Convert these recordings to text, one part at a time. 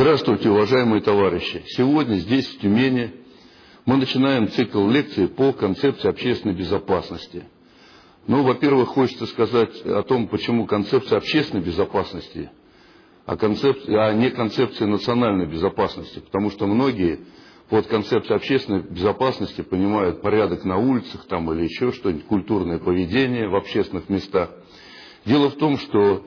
Здравствуйте, уважаемые товарищи! Сегодня здесь, в Тюмени, мы начинаем цикл лекций по концепции общественной безопасности. Ну, во-первых, хочется сказать о том, почему концепция общественной безопасности, а не концепция национальной безопасности, потому что многие под концепцией общественной безопасности понимают порядок на улицах там, или еще что-нибудь, культурное поведение в общественных местах. Дело в том, что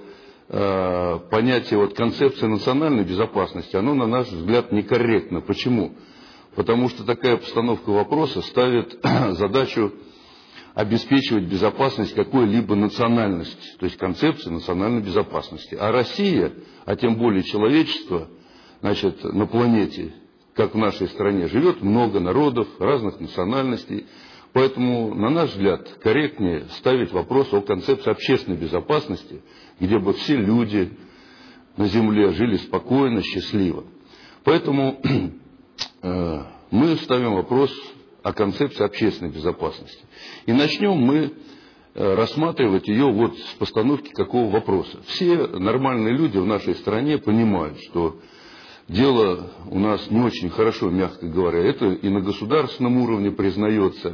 понятие концепции национальной безопасности, оно, на наш взгляд, некорректно. Почему? Потому что такая постановка вопроса ставит задачу обеспечивать безопасность какой-либо национальности, то есть концепции национальной безопасности. А Россия, а тем более человечество, значит, на планете, как в нашей стране, живет много народов, разных национальностей. Поэтому, на наш взгляд, корректнее ставить вопрос о концепции общественной безопасности, где бы все люди на земле жили спокойно, счастливо. Поэтому мы ставим вопрос о концепции общественной безопасности. И начнем мы рассматривать ее с постановки какого вопроса. Все нормальные люди в нашей стране понимают, что дело у нас не очень хорошо, мягко говоря. Это и на государственном уровне признается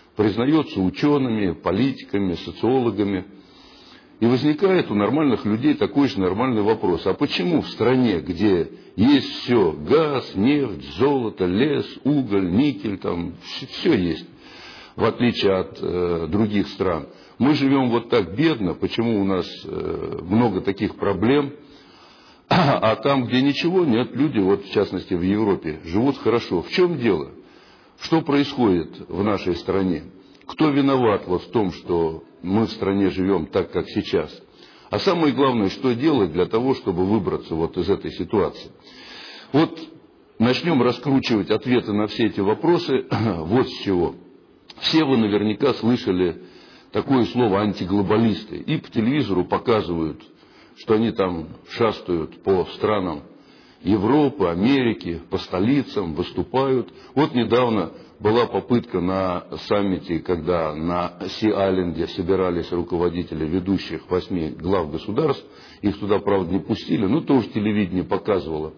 учеными, политиками, социологами. И возникает у нормальных людей такой же нормальный вопрос. А почему в стране, где есть все, газ, нефть, золото, лес, уголь, никель, там все есть, в отличие от других стран, мы живем вот так бедно, почему у нас много таких проблем, а там, где ничего нет, люди, в частности в Европе, живут хорошо. В чем дело? Что происходит в нашей стране? Кто виноват в том, что мы в стране живем так, как сейчас? А самое главное, что делать для того, чтобы выбраться из этой ситуации? Начнем раскручивать ответы на все эти вопросы вот с чего. Все вы наверняка слышали такое слово антиглобалисты. И по телевизору показывают, что они там шастают по странам Европы, Америки, по столицам, выступают. Недавно была попытка на саммите, когда на Си-Айленде собирались руководители ведущих 8 глав государств, их туда, правда, не пустили, но тоже телевидение показывало,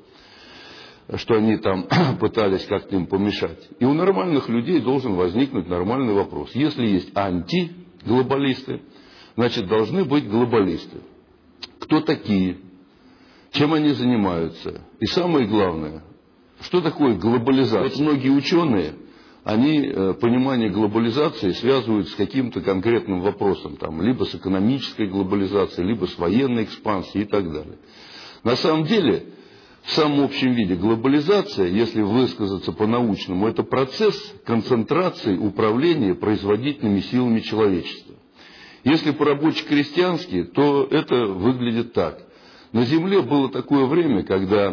что они там пытались как-то им помешать. И у нормальных людей должен возникнуть нормальный вопрос. Если есть антиглобалисты, значит, должны быть глобалисты. Кто такие? Чем они занимаются? И самое главное, что такое глобализация? Многие ученые, они понимание глобализации связывают с каким-то конкретным вопросом, либо с экономической глобализацией, либо с военной экспансией и так далее. На самом деле, в самом общем виде, глобализация, если высказаться по-научному, это процесс концентрации управления производительными силами человечества. Если по-рабоче-крестьянски, то это выглядит так. На Земле было такое время, когда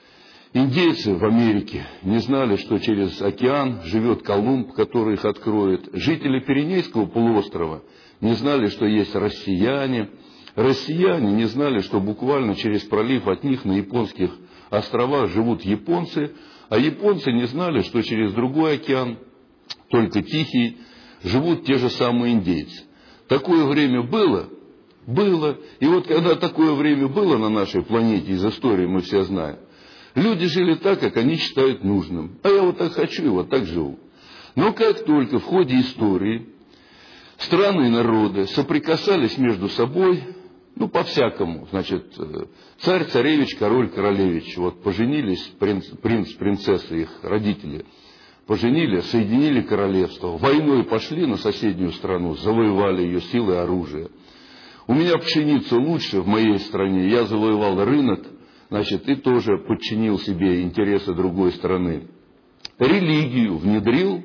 индейцы в Америке не знали, что через океан живет Колумб, который их откроет. Жители Пиренейского полуострова не знали, что есть россияне. Россияне не знали, что буквально через пролив от них на японских островах живут японцы. А японцы не знали, что через другой океан, только Тихий, живут те же самые индейцы. Такое время было. Было. И когда такое время было на нашей планете, из истории мы все знаем, люди жили так, как они считают нужным. А я так хочу и так живу. Но как только в ходе истории страны и народы соприкасались между собой, по-всякому, значит, царь-царевич, король-королевич, поженились, принц-принцесса, их родители, поженили, соединили королевство, войной пошли на соседнюю страну, завоевали ее силой оружия. У меня пшеница лучше в моей стране, я завоевал рынок, значит, и тоже подчинил себе интересы другой страны. Религию внедрил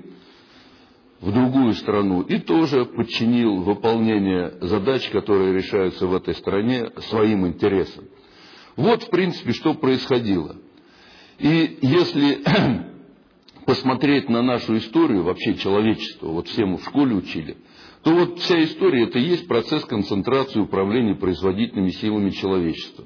в другую страну и тоже подчинил выполнение задач, которые решаются в этой стране, своим интересам. В принципе, что происходило. И если посмотреть на нашу историю, вообще человечество, все мы в школе учили, то вся история это и есть процесс концентрации управления производительными силами человечества.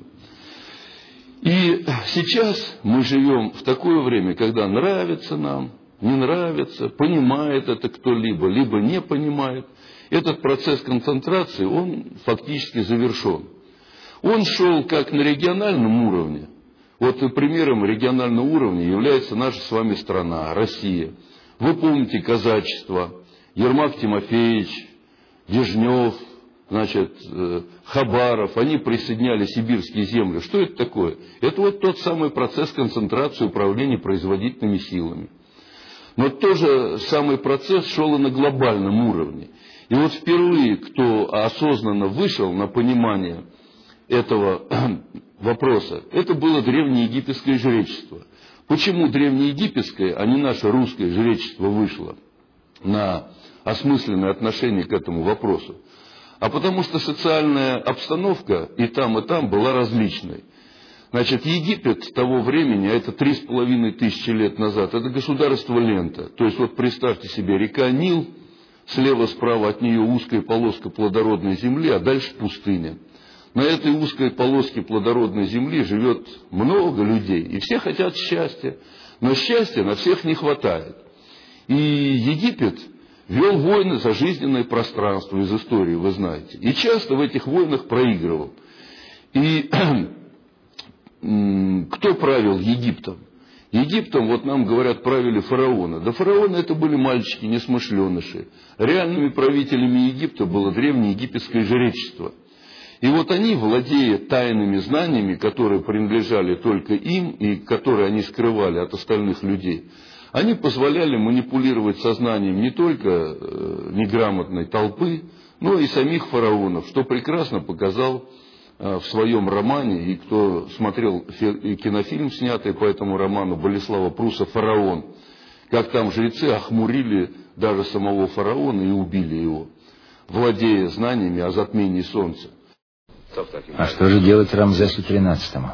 И сейчас мы живем в такое время, когда нравится нам, не нравится, понимает это кто-либо, либо не понимает. Этот процесс концентрации, он фактически завершен. Он шел как на региональном уровне, Вот примером регионального уровня является наша с вами страна, Россия. Вы помните казачество, Ермак Тимофеевич, Дежнев, значит, Хабаров, они присоединяли сибирские земли. Что это такое? Это вот тот самый процесс концентрации управления производительными силами. Но тот же самый процесс шел и на глобальном уровне. И вот впервые, кто осознанно вышел на понимание этого вопроса, это было древнеегипетское жречество. Почему древнеегипетское, а не наше русское жречество вышло на осмысленное отношение к этому вопросу? А потому что социальная обстановка и там была различной. Значит, Египет того времени, а это 3500 лет назад, это государство лента. То есть вот представьте себе, река Нил, слева-справа от нее узкая полоска плодородной земли, а дальше пустыня. На этой узкой полоске плодородной земли живет много людей, и все хотят счастья, но счастья на всех не хватает. И Египет вел войны за жизненное пространство из истории, вы знаете, и часто в этих войнах проигрывал. И кто правил Египтом? Египтом, вот нам говорят, правили фараоны. Да фараоны это были мальчики, несмышленыши. Реальными правителями Египта было древнеегипетское жречество. И вот они, владея тайными знаниями, которые принадлежали только им и которые они скрывали от остальных людей, они позволяли манипулировать сознанием не только неграмотной толпы, но и самих фараонов, что прекрасно показал в своем романе, и кто смотрел кинофильм, снятый по этому роману Болеслава Пруса «Фараон», как там жрецы охмурили даже самого фараона и убили его, владея знаниями о затмении солнца. А что же делать Рамзесу XIII?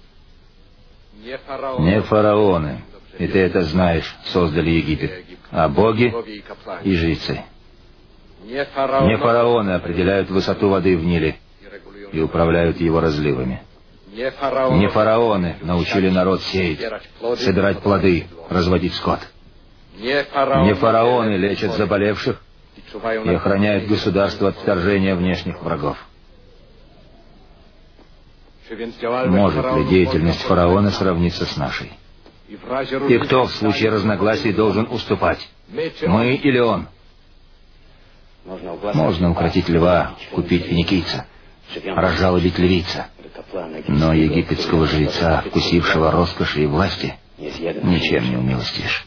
Не фараоны, и ты это знаешь, создали Египет, а боги и жрецы. Не фараоны определяют высоту воды в Ниле и управляют его разливами. Не фараоны научили народ сеять, собирать плоды, разводить скот. Не фараоны лечат заболевших и охраняют государство от вторжения внешних врагов. Может ли деятельность фараона сравниться с нашей? И кто в случае разногласий должен уступать? Мы или он? Можно укротить льва, купить финикийца, разжалобить ливийца. Но египетского жреца, вкусившего роскоши и власти, ничем не умилостишь.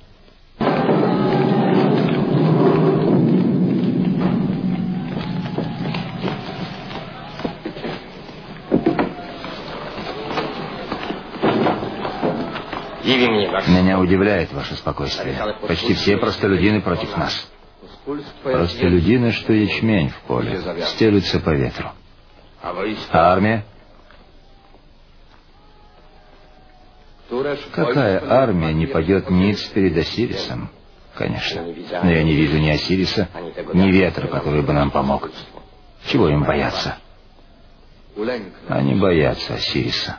Меня удивляет ваше спокойствие. Почти все простолюдины против нас. Простолюдины, что ячмень в поле, стелются по ветру. А армия? Какая армия не пойдет ниц перед Осирисом? Конечно. Но я не вижу ни Осириса, ни ветра, который бы нам помог. Чего им бояться? Они боятся Осириса.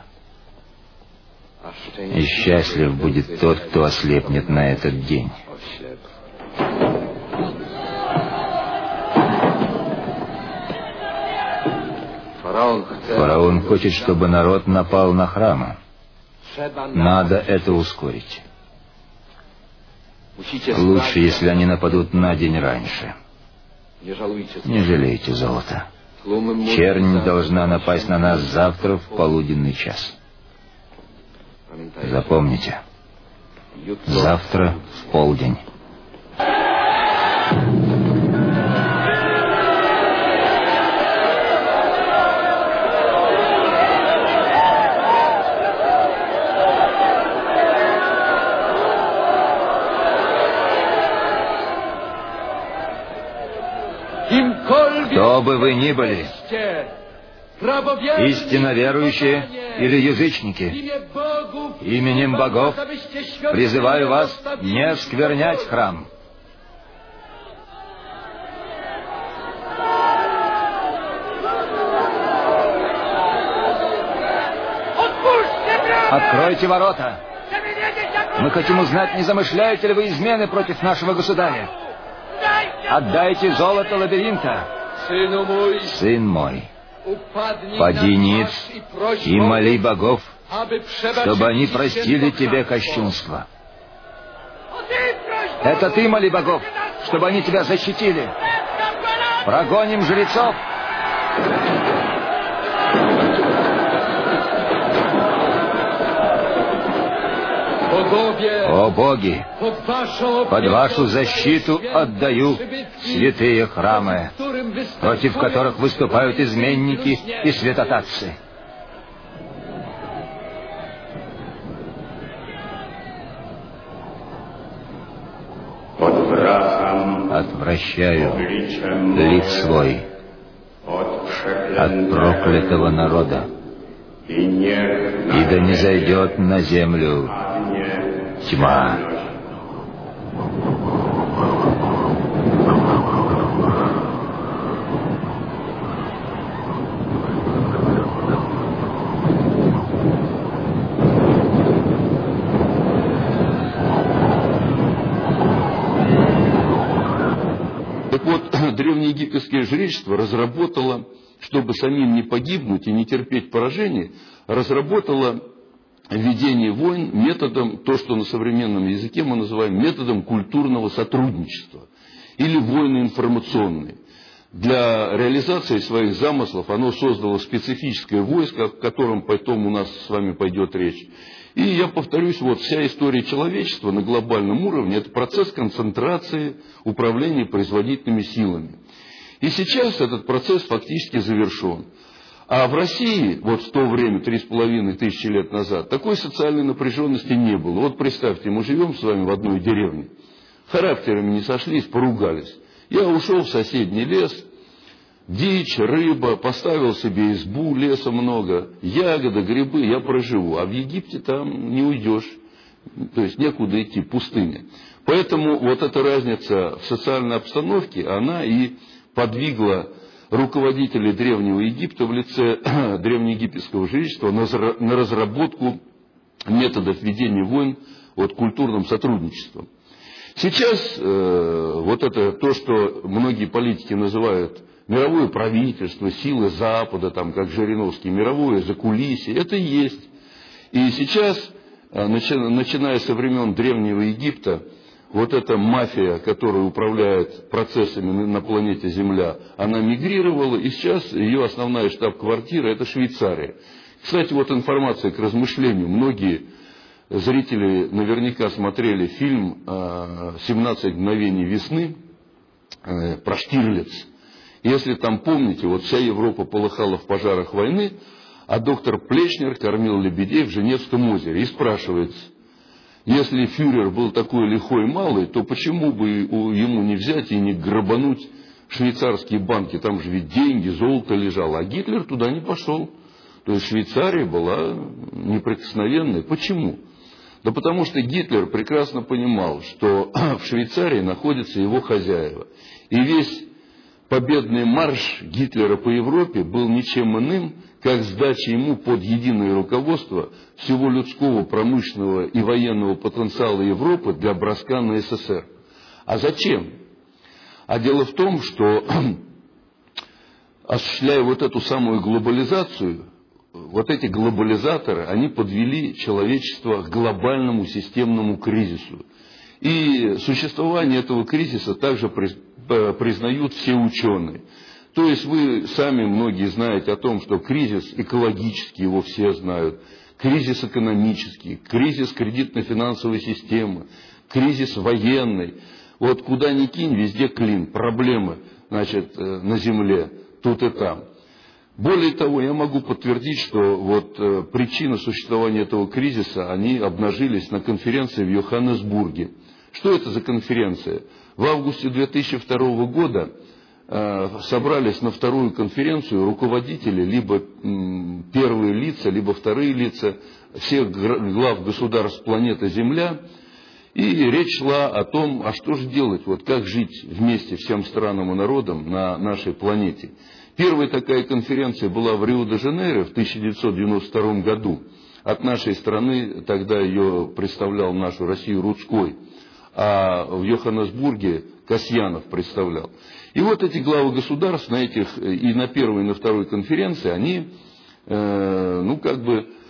И счастлив будет тот, кто ослепнет на этот день. Фараон хочет, чтобы народ напал на храмы. Надо это ускорить. Лучше, если они нападут на день раньше. Не жалейте золота. Чернь должна напасть на нас завтра в полуденный час. Запомните. Завтра в полдень. Кто бы вы ни были, истинно верующие или язычники, именем богов призываю вас не осквернять храм. Откройте ворота. Мы хотим узнать, не замышляете ли вы измены против нашего государя. Отдайте золото лабиринта. Сын мой, поди ниц и моли богов, чтобы они простили тебе кощунство. Это ты моли богов, чтобы они тебя защитили. Прогоним жрецов. О боги, под вашу защиту отдаю святые храмы, против которых выступают изменники и святотатцы. Отвращаю лик свой от проклятого народа, и да не зайдет на землю тьма. Так вот, древнеегипетское жречество разработало, чтобы самим не погибнуть и не терпеть поражения, разработало ведение войн методом, то, что на современном языке мы называем методом культурного сотрудничества или войны информационные. Для реализации своих замыслов оно создало специфическое войско, о котором потом у нас с вами пойдет речь. И я повторюсь, вот вся история человечества на глобальном уровне – это процесс концентрации управления производительными силами. И сейчас этот процесс фактически завершен. А в России, вот в то время, 3500 лет назад, такой социальной напряженности не было. Вот представьте, мы живем с вами в одной деревне, характерами не сошлись, поругались. Я ушел в соседний лес, дичь, рыба, поставил себе избу, леса много, ягоды, грибы, я проживу. А в Египте там не уйдешь, то есть некуда идти, пустыня. Поэтому вот эта разница в социальной обстановке, она и подвигла руководителей Древнего Египта в лице древнеегипетского жречества на разработку методов ведения войн вот, культурным сотрудничеством. Сейчас вот это то, что многие политики называют мировое правительство, силы Запада, там, как Жириновский, мировое закулисье, это и есть. И сейчас, начиная со времен Древнего Египта, вот эта мафия, которая управляет процессами на планете Земля, она мигрировала, и сейчас ее основная штаб-квартира – это Швейцария. Кстати, вот информация к размышлению. Многие зрители наверняка смотрели фильм «17 мгновений весны» про Штирлиц. Если там помните, вот вся Европа полыхала в пожарах войны, а доктор Плечнер кормил лебедей в Женевском озере. И спрашивается, если фюрер был такой лихой малый, то почему бы ему не взять и не грабануть швейцарские банки? Там же ведь деньги, золото лежало, а Гитлер туда не пошел. То есть Швейцария была неприкосновенной. Почему? Да потому что Гитлер прекрасно понимал, что в Швейцарии находятся его хозяева. И весь победный марш Гитлера по Европе был ничем иным, как сдача ему под единое руководство всего людского, промышленного и военного потенциала Европы для броска на СССР. А зачем? А дело в том, что осуществляя вот эту самую глобализацию, вот эти глобализаторы, они подвели человечество к глобальному системному кризису. И существование этого кризиса также признают все ученые. То есть вы сами многие знаете о том, что кризис экологический, его все знают, кризис экономический, кризис кредитно-финансовой системы, кризис военный. Вот куда ни кинь, везде клин, проблемы, значит, на земле, тут и там. Более того, я могу подтвердить, что вот причины существования этого кризиса, они обнажились на конференции в Йоханнесбурге. Что это за конференция? В августе 2002 года собрались на вторую конференцию руководители, либо первые лица, либо вторые лица всех глав государств планеты Земля. И речь шла о том, а что же делать, вот как жить вместе всем странам и народам на нашей планете. Первая такая конференция была в Рио-де-Жанейро в 1992 году. От нашей страны тогда ее представлял нашу Россию Рудской, а в Йоханнесбурге Касьянов представлял. И вот эти главы государств на этих, и на первой, и на второй конференции, они,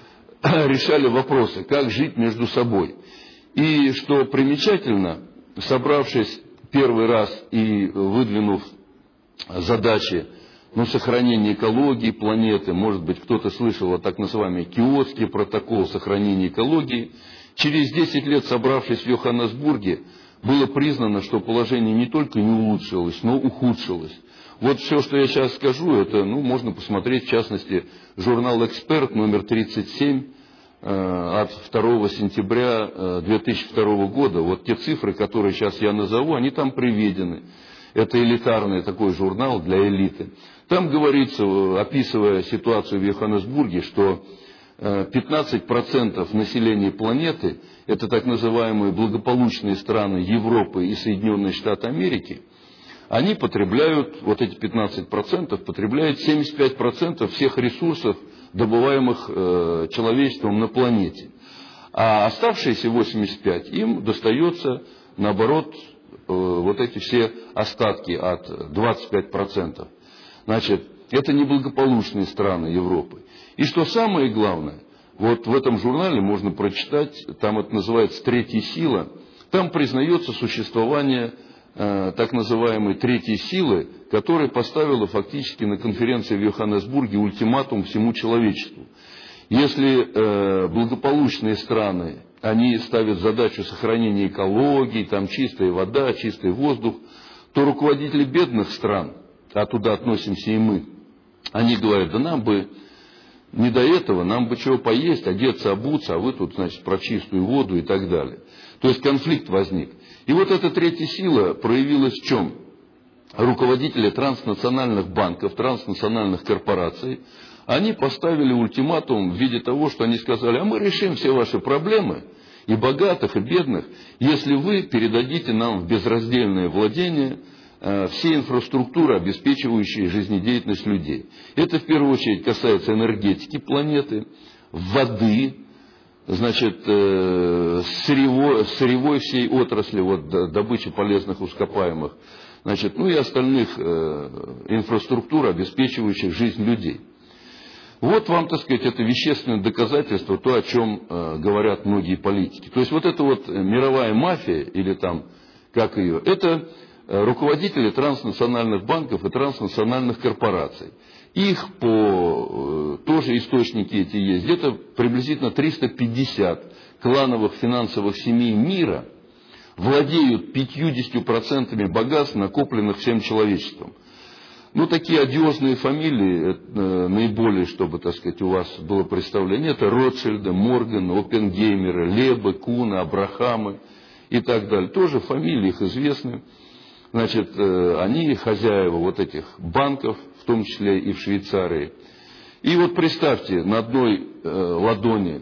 решали вопросы, как жить между собой. И что примечательно, собравшись первый раз и выдвинув задачи сохранения экологии планеты, может быть, кто-то слышал о так называемый Киотский протокол сохранения экологии, через 10 лет, собравшись в Йоханнесбурге, было признано, что положение не только не улучшилось, но ухудшилось. Вот все, что я сейчас скажу, это можно посмотреть, в частности, журнал «Эксперт» номер 37 от 2 сентября 2002 года. Вот те цифры, которые сейчас я назову, они там приведены. Это элитарный такой журнал для элиты. Там говорится, описывая ситуацию в Йоханнесбурге, что 15% населения планеты, это так называемые благополучные страны Европы и Соединенные Штаты Америки, они потребляют, вот эти 15% потребляют 75% всех ресурсов, добываемых человечеством на планете. А оставшиеся 85% им достается, наоборот, вот эти все остатки от 25%. Значит, это неблагополучные страны Европы. И что самое главное, вот в этом журнале можно прочитать, там это называется «Третья сила», там признается существование так называемой третьей силы, которая поставила фактически на конференции в Йоханнесбурге ультиматум всему человечеству. Если благополучные страны, они ставят задачу сохранения экологии, там чистая вода, чистый воздух, то руководители бедных стран, а туда относимся и мы, они говорят, да нам бы не до этого, нам бы чего поесть, одеться, обуться, а вы тут, значит, про чистую воду и так далее. То есть конфликт возник. И вот эта третья сила проявилась в чем? Руководители транснациональных банков, транснациональных корпораций, они поставили ультиматум в виде того, что они сказали, а мы решим все ваши проблемы, и богатых, и бедных, если вы передадите нам в безраздельное владение все инфраструктуры, обеспечивающие жизнедеятельность людей. Это в первую очередь касается энергетики планеты, воды, значит, сырьевой всей отрасли, вот, добычи полезных ископаемых, значит, и остальных инфраструктур, обеспечивающих жизнь людей. Вот вам, так сказать, это вещественное доказательство, то, о чем говорят многие политики. То есть вот эта вот мировая мафия, или там, как ее, это руководители транснациональных банков и транснациональных корпораций. Их тоже источники эти есть, где-то приблизительно 350 клановых финансовых семей мира владеют 50% богатств, накопленных всем человечеством. Такие одиозные фамилии, наиболее, чтобы, так сказать, у вас было представление, это Ротшильды, Морганы, Оппенгеймеры, Лебы, Куны, Абрахамы и так далее. Тоже фамилии их известны. Значит, они хозяева вот этих банков, в том числе и в Швейцарии. И вот представьте, на одной ладони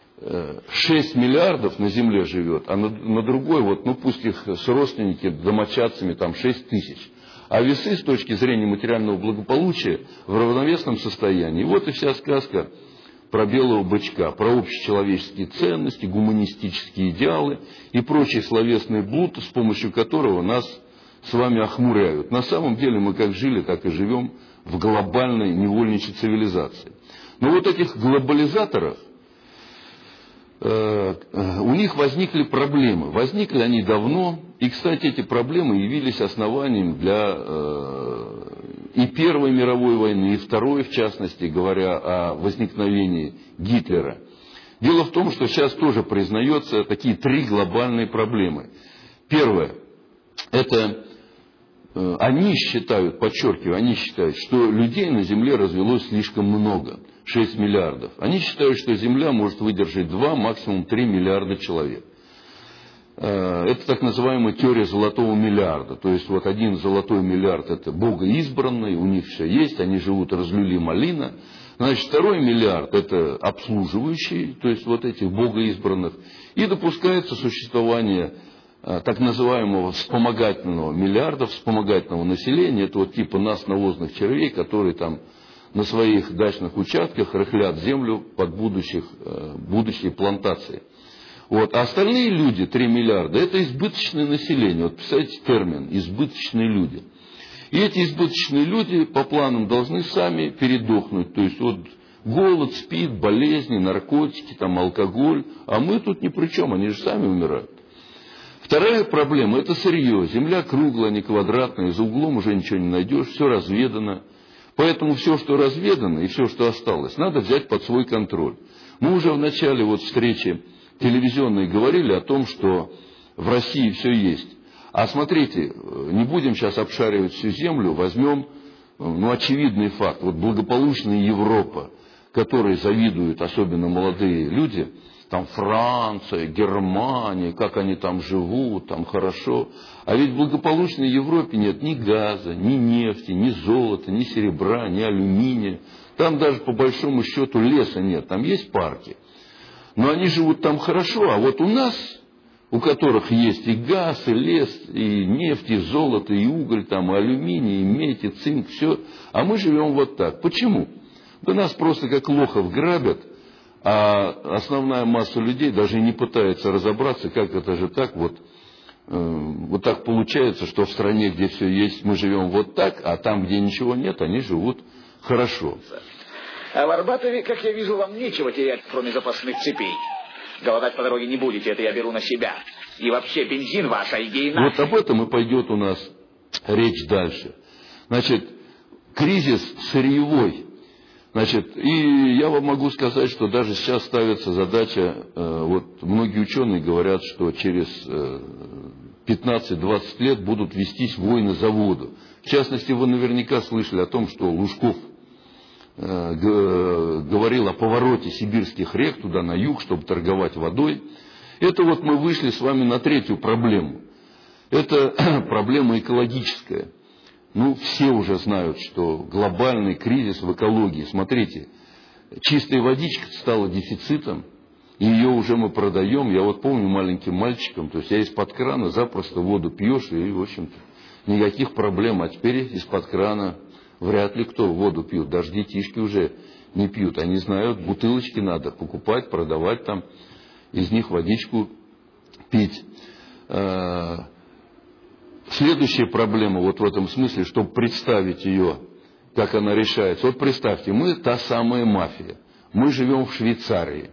6 миллиардов на земле живет, а на другой, вот, пусть их с родственники, домочадцами, там 6 тысяч. А весы с точки зрения материального благополучия в равновесном состоянии. Вот и вся сказка про белого бычка, про общечеловеческие ценности, гуманистические идеалы и прочий словесный блуд, с помощью которого нас с вами охмуряют. На самом деле мы как жили, так и живем в глобальной невольничьей цивилизации. Но вот этих глобализаторов, у них возникли проблемы. Возникли они давно. И, кстати, эти проблемы явились основанием для и Первой мировой войны, и Второй, в частности, говоря о возникновении Гитлера. Дело в том, что сейчас тоже признается такие 3 глобальные проблемы. Первое. Это они считают, подчеркиваю, они считают, что людей на Земле развелось слишком много, 6 миллиардов. Они считают, что Земля может выдержать 2, максимум 3 миллиарда человек. Это так называемая теория золотого миллиарда. То есть вот 1 золотой миллиард это богоизбранный, у них все есть, они живут разлюли малина. Значит, 2 миллиард это обслуживающие, то есть вот этих богоизбранных. И допускается существование так называемого вспомогательного миллиарда, вспомогательного населения, это вот типа нас, навозных червей, которые там на своих дачных участках рыхлят землю под будущие плантации. Вот. А остальные люди, 3 миллиарда, это избыточное население. Вот представьте термин «избыточные люди». И эти избыточные люди по планам должны сами передохнуть. То есть вот Голод, СПИД, болезни, наркотики, там, алкоголь. А мы тут ни при чем, они же сами умирают. Вторая проблема – это сырье. Земля круглая, не квадратная, за углом уже ничего не найдешь, все разведано. Поэтому все, что разведано и все, что осталось, надо взять под свой контроль. Мы уже в начале вот встречи телевизионной говорили о том, что в России все есть. А смотрите, не будем сейчас обшаривать всю землю, возьмем очевидный факт. Вот благополучная Европа, которой завидуют особенно молодые люди, там Франция, Германия, как они там живут, там хорошо. А ведь в благополучной Европе нет ни газа, ни нефти, ни золота, ни серебра, ни алюминия. Там даже по большому счету леса нет, там есть парки. Но они живут там хорошо, а вот у нас, у которых есть и газ, и лес, и нефть, и золото, и уголь, там, и алюминий, и медь, и цинк, все. А мы живем вот так. Почему? Да нас просто как лохов грабят, а основная масса людей даже не пытается разобраться, как это же так вот так получается, что в стране, где все есть, мы живем вот так, а там, где ничего нет, они живут хорошо. А в Арбатове, как я вижу, вам нечего терять, кроме запасных цепей. Голодать по дороге не будете, это я беру на себя. И вообще, бензин ваш, а идеи наши. Вот об этом и пойдет у нас речь дальше. Значит, кризис сырьевой. Значит, и я вам могу сказать, что даже сейчас ставится задача, вот многие ученые говорят, что через 15-20 лет будут вестись войны за воду. В частности, вы наверняка слышали о том, что Лужков говорил о повороте сибирских рек туда на юг, чтобы торговать водой. Это вот мы вышли с вами на третью проблему. Это проблема экологическая. Ну, все уже знают, что глобальный кризис в экологии. Смотрите, чистая водичка стала дефицитом, и ее уже мы продаем. Я вот помню маленьким мальчиком, то есть я из-под крана запросто воду пьешь, и, в общем-то, никаких проблем. А теперь из-под крана вряд ли кто воду пьет. Даже детишки уже не пьют. Они знают, бутылочки надо покупать, продавать там, из них водичку пить. Следующая проблема вот в этом смысле, чтобы представить ее, как она решается. Вот представьте, мы та самая мафия. Мы живем в Швейцарии.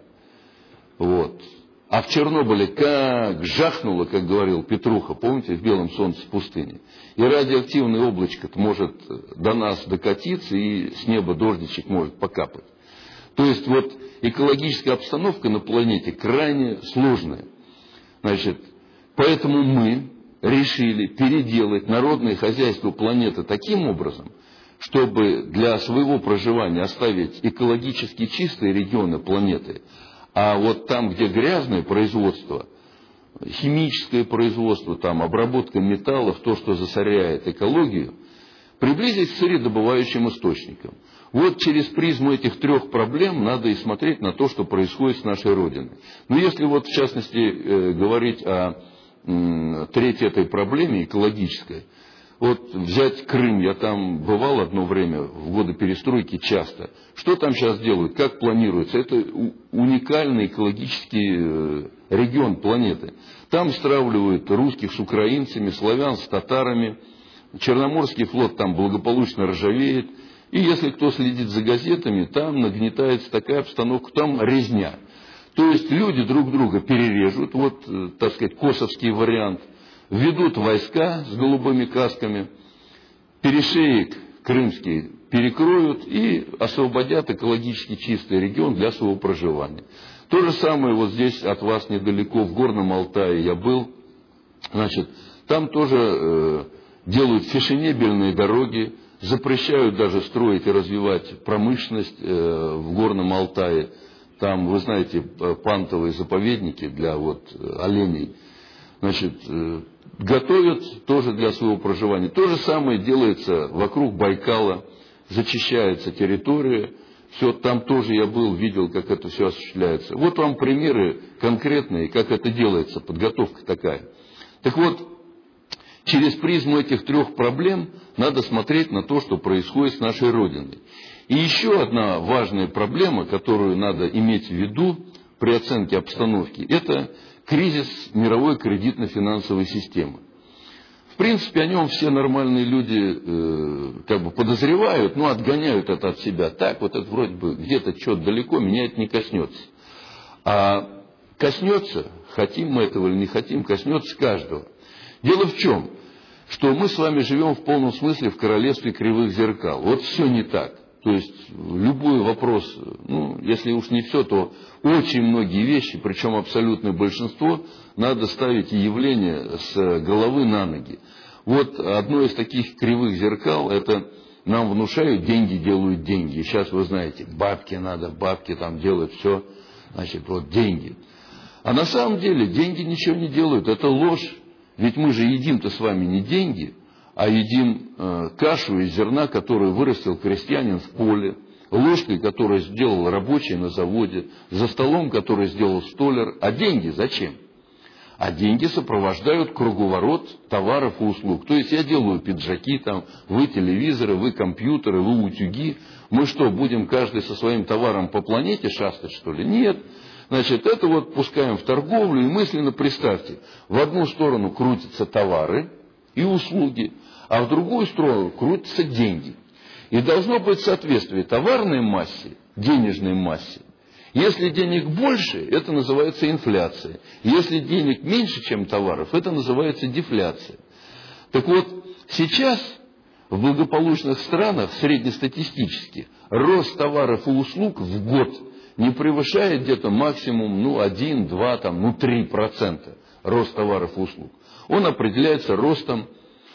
Вот. А в Чернобыле как жахнуло, как говорил Петруха, помните, в белом солнце пустыни. И радиоактивное облачко может до нас докатиться, и с неба дождичек может покапать. То есть вот экологическая обстановка на планете крайне сложная. Значит, поэтому мы решили переделать народное хозяйство планеты таким образом, чтобы для своего проживания оставить экологически чистые регионы планеты, а вот там, где грязное производство, химическое производство, там, обработка металлов, то, что засоряет экологию, приблизить к сыредобывающим источникам. Вот через призму этих трех проблем надо и смотреть на то, что происходит с нашей Родиной. Но если вот в частности говорить о третьей этой проблеме, экологической, вот взять Крым, я там бывал одно время, в годы перестройки часто. Что там сейчас делают, как планируется? Это уникальный экологический регион планеты. Там стравливают русских с украинцами, славян с татарами. Черноморский флот там благополучно ржавеет. И если кто следит за газетами, там нагнетается такая обстановка, там резня. То есть люди друг друга перережут, вот, так сказать, косовский вариант, введут войска с голубыми касками, перешеек крымский перекроют и освободят экологически чистый регион для своего проживания. То же самое вот здесь от вас недалеко, в Горном Алтае я был. Значит, там тоже делают фешенебельные дороги, запрещают даже строить и развивать промышленность в Горном Алтае. Там, вы знаете, пантовые заповедники для вот оленей. Значит, готовят тоже для своего проживания. То же самое делается вокруг Байкала, зачищается территория. Все, там тоже я был, видел, как это все осуществляется. Вот вам примеры конкретные, как это делается, подготовка такая. Так вот, через призму этих трех проблем надо смотреть на то, что происходит с нашей Родиной. И еще одна важная проблема, которую надо иметь в виду при оценке обстановки, это кризис мировой кредитно-финансовой системы. В принципе, о нем все нормальные люди как бы подозревают, но отгоняют это от себя. Так, вот это вроде бы где-то что-то далеко, меня это не коснется. А коснется, хотим мы этого или не хотим, коснется каждого. Дело в чем? Что мы с вами живем в полном смысле в королевстве кривых зеркал. Вот все не так. То есть любой вопрос, ну, если уж не все, то очень многие вещи, причем абсолютное большинство, надо ставить и явление с головы на ноги. Вот одно из таких кривых зеркал, это нам внушают, деньги делают деньги. Сейчас вы знаете, бабки надо, бабки там делают все, значит, вот деньги. А на самом деле деньги ничего не делают, это ложь. Ведь мы же едим-то с вами не деньги, а едим кашу из зерна, которую вырастил крестьянин в поле, ложкой, которую сделал рабочий на заводе, за столом, который сделал столяр. А деньги зачем? А деньги сопровождают круговорот товаров и услуг. То есть я делаю пиджаки, там, вы телевизоры, вы компьютеры, вы утюги. Мы что, будем каждый со своим товаром по планете шастать, что ли? Нет. Значит, это вот пускаем в торговлю, и мысленно представьте, в одну сторону крутятся товары и услуги, а в другую сторону крутятся деньги. И должно быть соответствие товарной массе, денежной массе. Если денег больше, это называется инфляция. Если денег меньше, чем товаров, это называется дефляция. Так вот, сейчас в благополучных странах среднестатистически рост товаров и услуг в год не превышает где-то максимум 1, 2, 3% рост товаров и услуг. Он определяется ростом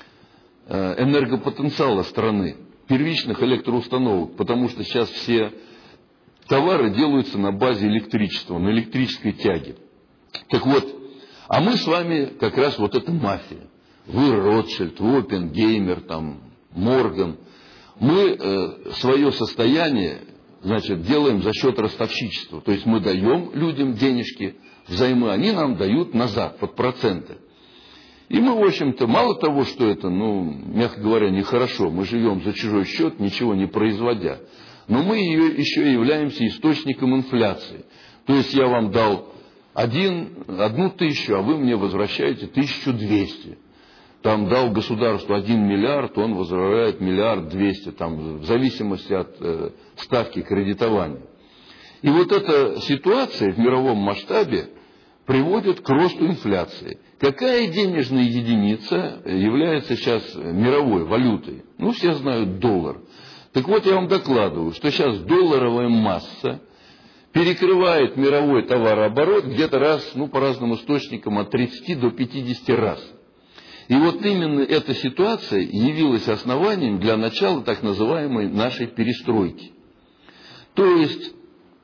энергопотенциала страны, первичных электроустановок, потому что сейчас все товары делаются на базе электричества, на электрической тяге. Так вот, а мы с вами как раз вот эта мафия. Вы Ротшильд, вы Оппенгеймер, Морган. Мы свое состояние, значит, делаем за счет ростовщичества. То есть мы даем людям денежки взаймы, они нам дают назад под проценты. И мы, в общем-то, мало того, что это, мягко говоря, нехорошо, мы живем за чужой счет, ничего не производя, но мы еще являемся источником инфляции. То есть я вам дал 1000, а вы мне возвращаете 1200. Там дал государству 1 миллиард, он возвращает 1 200 000, в зависимости от ставки кредитования. И вот эта ситуация в мировом масштабе приводит к росту инфляции. Какая денежная единица является сейчас мировой валютой? Все знают доллар. Так вот, я вам докладываю, что сейчас долларовая масса перекрывает мировой товарооборот где-то раз, по разным источникам, от 30 до 50 раз. И вот именно эта ситуация явилась основанием для начала так называемой нашей перестройки. То есть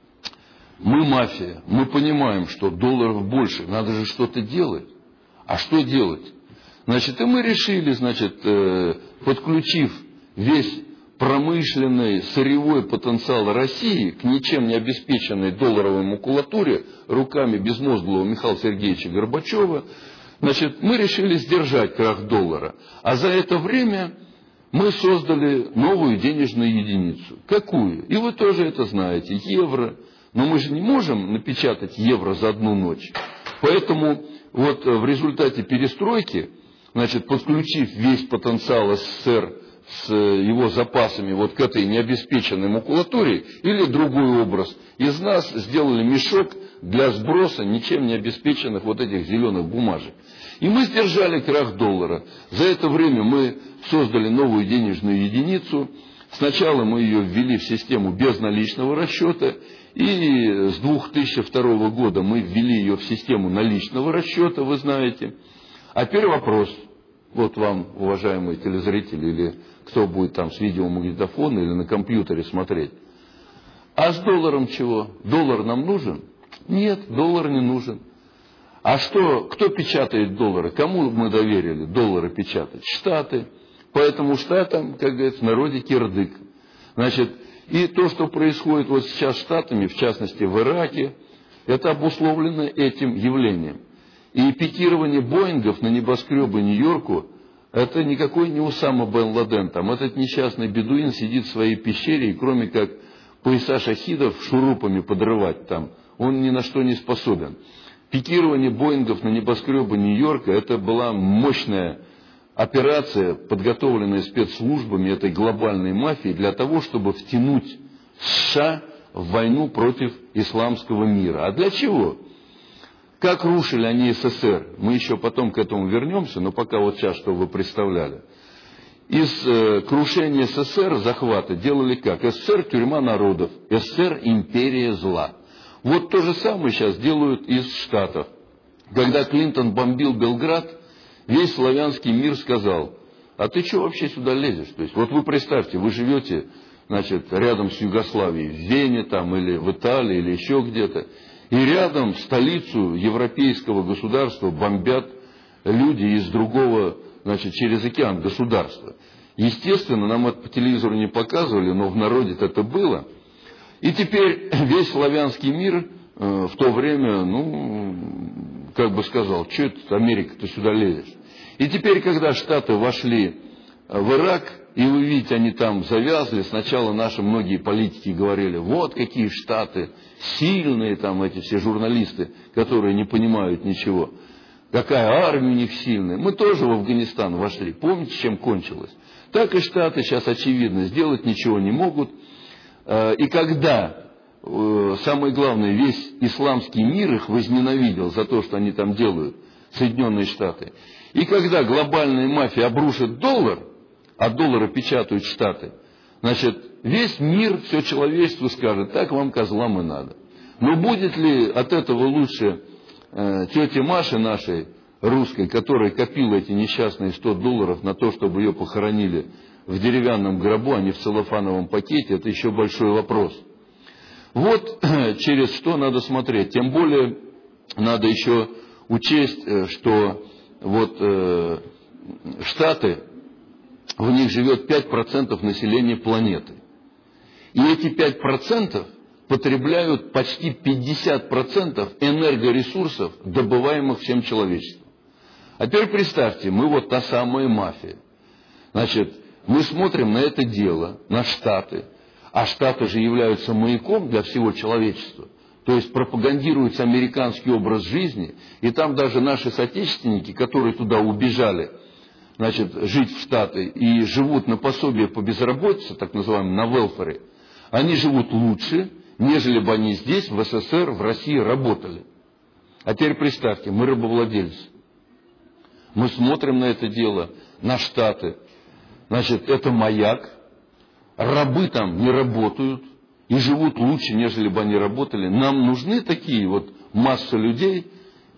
мы мафия, мы понимаем, что долларов больше, надо же что-то делать. А что делать? Значит, и мы решили, подключив весь промышленный сырьевой потенциал России к ничем не обеспеченной долларовой макулатуре руками безмозглого Михаила Сергеевича Горбачева, мы решили сдержать крах доллара. А за это время мы создали новую денежную единицу. Какую? И вы тоже это знаете. Евро. Но мы же не можем напечатать евро за одну ночь. Поэтому вот в результате перестройки, подключив весь потенциал СССР с его запасами вот к этой необеспеченной макулатуре, или другой образ, из нас сделали мешок для сброса ничем не обеспеченных вот этих зеленых бумажек. И мы сдержали крах доллара. За это время мы создали новую денежную единицу. Сначала мы ее ввели в систему безналичного расчета, и с 2002 года мы ввели ее в систему наличного расчета, вы знаете. А теперь вопрос, вот вам, уважаемые телезрители, или кто будет там с видеомагнитофона или на компьютере смотреть. А с долларом чего? Доллар нам нужен? Нет, доллар не нужен. А что, кто печатает доллары? Кому мы доверили доллары печатать? Штаты. Поэтому штатам, как говорится, в народе кирдык. И то, что происходит вот сейчас с штатами, в частности в Ираке, это обусловлено этим явлением. И пикирование Боингов на небоскребы Нью-Йорку, это никакой не Усама бен Ладен. Там этот несчастный бедуин сидит в своей пещере, и кроме как пояса шахидов шурупами подрывать там, он ни на что не способен. Пикирование Боингов на небоскребы Нью-Йорка, это была мощная операция, подготовленная спецслужбами этой глобальной мафии для того, чтобы втянуть США в войну против исламского мира. А для чего? Как рушили они СССР? Мы еще потом к этому вернемся, но пока вот сейчас, что вы представляли. Из крушения СССР, захвата, делали как? СССР – тюрьма народов, СССР – империя зла. Вот то же самое сейчас делают из Штатов. Когда Клинтон бомбил Белград, весь славянский мир сказал: а ты что вообще сюда лезешь? То есть, вот вы представьте, вы живете, значит, рядом с Югославией, в Вене там, или в Италии, или еще где-то, и рядом столицу европейского государства бомбят люди из другого, значит, через океан государства. Естественно, нам это по телевизору не показывали, но в народе это было. И теперь весь славянский мир в то время, как бы сказал, что это Америка-то сюда лезешь? И теперь, когда Штаты вошли в Ирак, и вы видите, они там завязли, сначала наши многие политики говорили: вот какие Штаты сильные, там эти все журналисты, которые не понимают ничего, какая армия у них сильная. Мы тоже в Афганистан вошли, помните, чем кончилось? Так и Штаты сейчас, очевидно, сделать ничего не могут. И когда, самое главное, весь исламский мир их возненавидел за то, что они там делают, Соединенные Штаты, и когда глобальная мафия обрушит доллар, а доллары печатают Штаты, значит, весь мир, все человечество скажет: так вам, козлам, и надо. Но будет ли от этого лучше тете Маше нашей, русской, которая копила эти несчастные $100 на то, чтобы ее похоронили в деревянном гробу, а не в целлофановом пакете, это еще большой вопрос. Вот через что надо смотреть. Тем более надо еще учесть, что вот Штаты, в них живет 5% населения планеты. И эти 5% потребляют почти 50% энергоресурсов, добываемых всем человечеством. А теперь представьте, мы вот та самая мафия. Значит, мы смотрим на это дело, на Штаты, а Штаты же являются маяком для всего человечества. То есть пропагандируется американский образ жизни, и там даже наши соотечественники, которые туда убежали, значит, жить в Штаты и живут на пособие по безработице, так называемом, на велфаре, они живут лучше, нежели бы они здесь, в СССР, в России работали. А теперь представьте, мы рабовладельцы. Мы смотрим на это дело, на Штаты. Значит, это маяк. Рабы там не работают и живут лучше, нежели бы они работали. Нам нужны такие вот масса людей,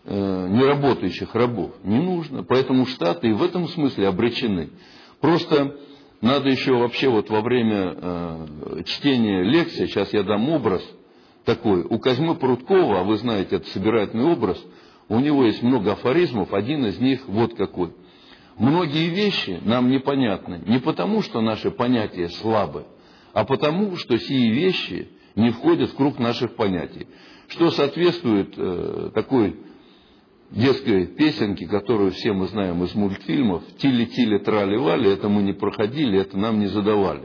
неработающих рабов? Не нужно. Поэтому Штаты и в этом смысле обречены. Просто надо еще вообще вот во время чтения лекции, сейчас я дам образ такой. У Козьмы Прудкова, а вы знаете, это собирательный образ, у него есть много афоризмов, один из них вот какой. Многие вещи нам непонятны не потому, что наши понятия слабы, а потому, что сии вещи не входят в круг наших понятий. Что соответствует такой детской песенке, которую все мы знаем из мультфильмов: «Тили-тили, трали-вали», это мы не проходили, это нам не задавали.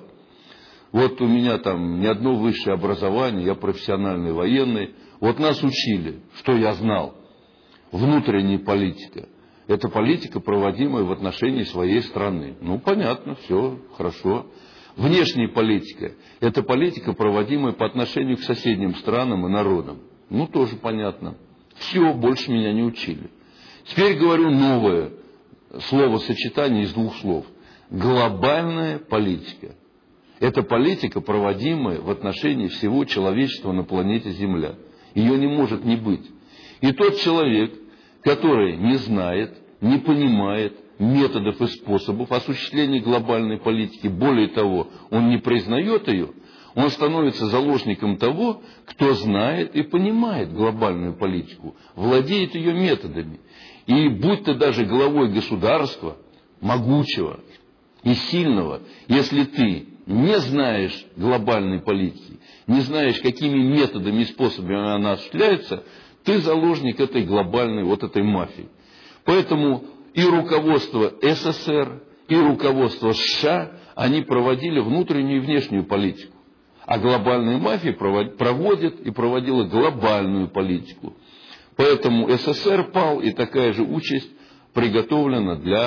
Вот у меня там не одно высшее образование, я профессиональный военный. Вот нас учили, что я знал. Внутренняя политика. Это политика, проводимая в отношении своей страны. Ну, понятно, все, хорошо. Внешняя политика. Это политика, проводимая по отношению к соседним странам и народам. Ну, тоже понятно. Все, больше меня не учили. Теперь говорю новое словосочетание из двух слов. Глобальная политика. Это политика, проводимая в отношении всего человечества на планете Земля. Ее не может не быть. И тот человек, который не знает, не понимает методов и способов осуществления глобальной политики, более того, он не признает ее, он становится заложником того, кто знает и понимает глобальную политику, владеет ее методами. И будь ты даже главой государства, могучего и сильного, если ты не знаешь глобальной политики, не знаешь, какими методами и способами она осуществляется, ты заложник этой глобальной, вот этой мафии. Поэтому и руководство СССР, и руководство США, они проводили внутреннюю и внешнюю политику. А глобальная мафия проводит и проводила глобальную политику. Поэтому СССР пал, и такая же участь приготовлена для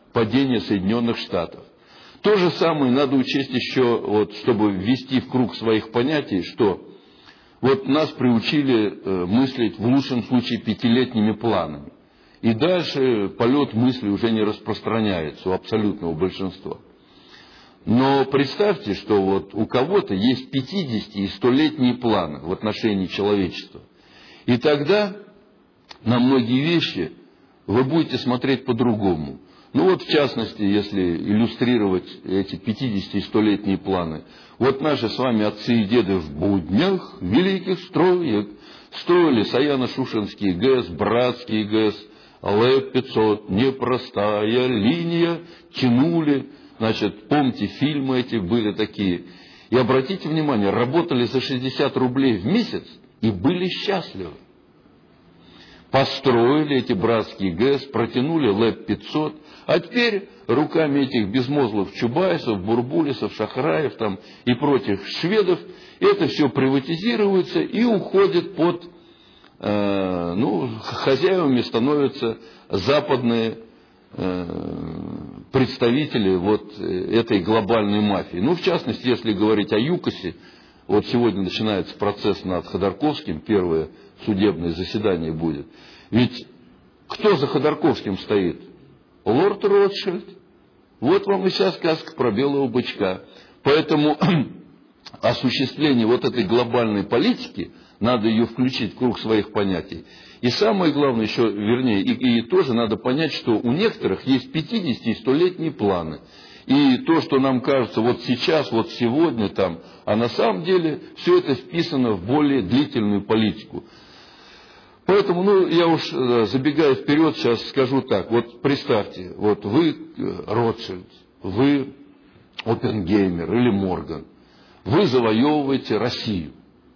падения Соединенных Штатов. То же самое надо учесть еще, вот, чтобы ввести в круг своих понятий, что вот нас приучили мыслить в лучшем случае 5-летними планами. И дальше полет мысли уже не распространяется у абсолютного большинства. Но представьте, что вот у кого-то есть 50- и 100-летние планы в отношении человечества. И тогда на многие вещи вы будете смотреть по-другому. Ну вот, в частности, если иллюстрировать эти 50- и 100-летние планы. Вот наши с вами отцы и деды в буднях великих строили Саяно-Шушенский ГЭС, Братский ГЭС, ЛЭП-500, непростая линия, тянули. Значит, помните, фильмы эти были такие. И обратите внимание, работали за 60 рублей в месяц и были счастливы. Построили эти братские ГЭС, протянули ЛЭП-500, а теперь руками этих безмозглых Чубайсов, Бурбулисов, Шахраев там, и прочих шведов это все приватизируется и уходит под, хозяевами становятся западные представители вот этой глобальной мафии. Ну, в частности, если говорить о ЮКОСе, вот сегодня начинается процесс над Ходорковским, первое судебное заседание будет. Ведь кто за Ходорковским стоит? Лорд Ротшильд. Вот вам и вся сказка про белого бычка. Поэтому осуществление вот этой глобальной политики, надо ее включить в круг своих понятий. И самое главное еще, вернее, и тоже надо понять, что у некоторых есть 50- и 100-летние планы. И то, что нам кажется вот сейчас, вот сегодня там, а на самом деле все это вписано в более длительную политику. Поэтому, я уж забегая вперед, сейчас скажу так. Вот представьте, вот вы Ротшильд, вы Оппенгеймер или Морган, вы завоевываете Россию.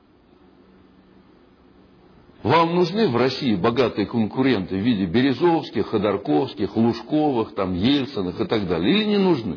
Вам нужны в России богатые конкуренты в виде Березовских, Ходорковских, Лужковых, там, Ельциных и так далее? Или не нужны?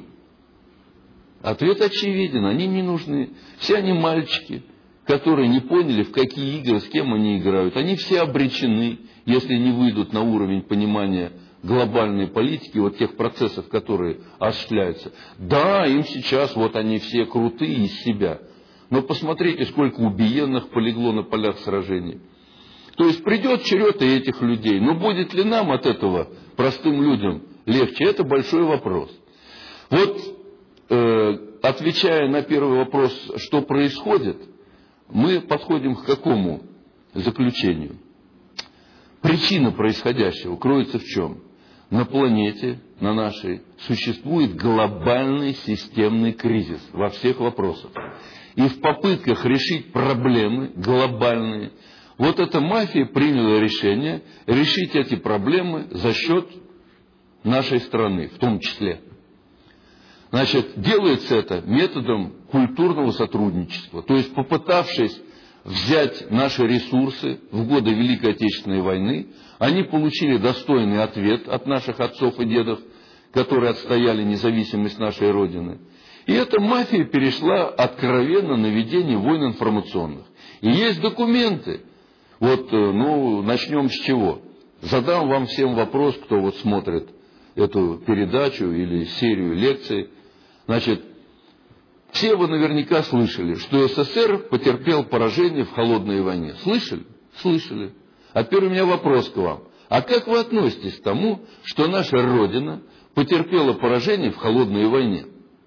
Ответ очевиден, они не нужны. Все они мальчики, которые не поняли, в какие игры, с кем они играют. Они все обречены, если не выйдут на уровень понимания глобальной политики, вот тех процессов, которые осуществляются. Да, им сейчас вот они все крутые из себя. Но посмотрите, сколько убиенных полегло на полях сражений. То есть придет черед и этих людей. Но будет ли нам от этого, простым людям, легче? Это большой вопрос. Вот, отвечая на первый вопрос, что происходит, мы подходим к какому заключению? Причина происходящего кроется в чем? На планете, на нашей, существует глобальный системный кризис во всех вопросах. И в попытках решить проблемы глобальные, вот эта мафия приняла решение решить эти проблемы за счет нашей страны, в том числе. Значит, делается это методом культурного сотрудничества, то есть попытавшись взять наши ресурсы в годы Великой Отечественной войны, они получили достойный ответ от наших отцов и дедов, которые отстояли независимость нашей Родины. И эта мафия перешла откровенно на ведение войн информационных. И есть документы. Вот, начнем с чего? Задам вам всем вопрос, кто вот смотрит эту передачу или серию лекций. Значит, все вы наверняка слышали, что СССР потерпел поражение в холодной войне. Слышали? Слышали. А теперь у меня вопрос к вам. А как вы относитесь к тому, что наша Родина потерпела поражение в холодной войне?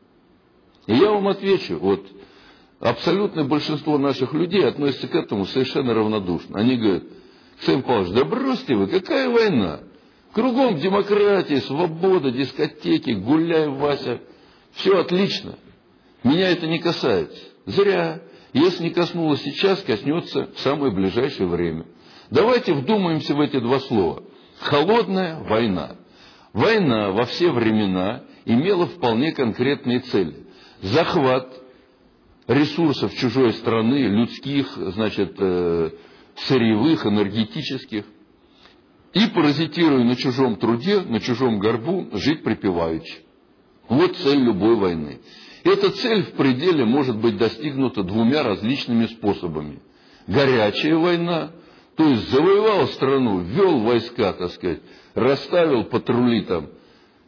И я вам отвечу, вот, абсолютное большинство наших людей относятся к этому совершенно равнодушно. Они говорят: Александр Павлович, да бросьте вы, какая война? Кругом демократия, свобода, дискотеки, гуляй, Вася. Все отлично. Меня это не касается. Зря. Если не коснулось сейчас, коснется в самое ближайшее время. Давайте вдумаемся в эти два слова. Холодная война. Война во все времена имела вполне конкретные цели. Захват ресурсов чужой страны, людских, значит, сырьевых, энергетических, и, паразитируя на чужом труде, на чужом горбу, жить припеваючи. Вот цель любой войны. Эта цель в пределе может быть достигнута двумя различными способами. Горячая война, то есть завоевал страну, ввел войска, так сказать, расставил патрули там,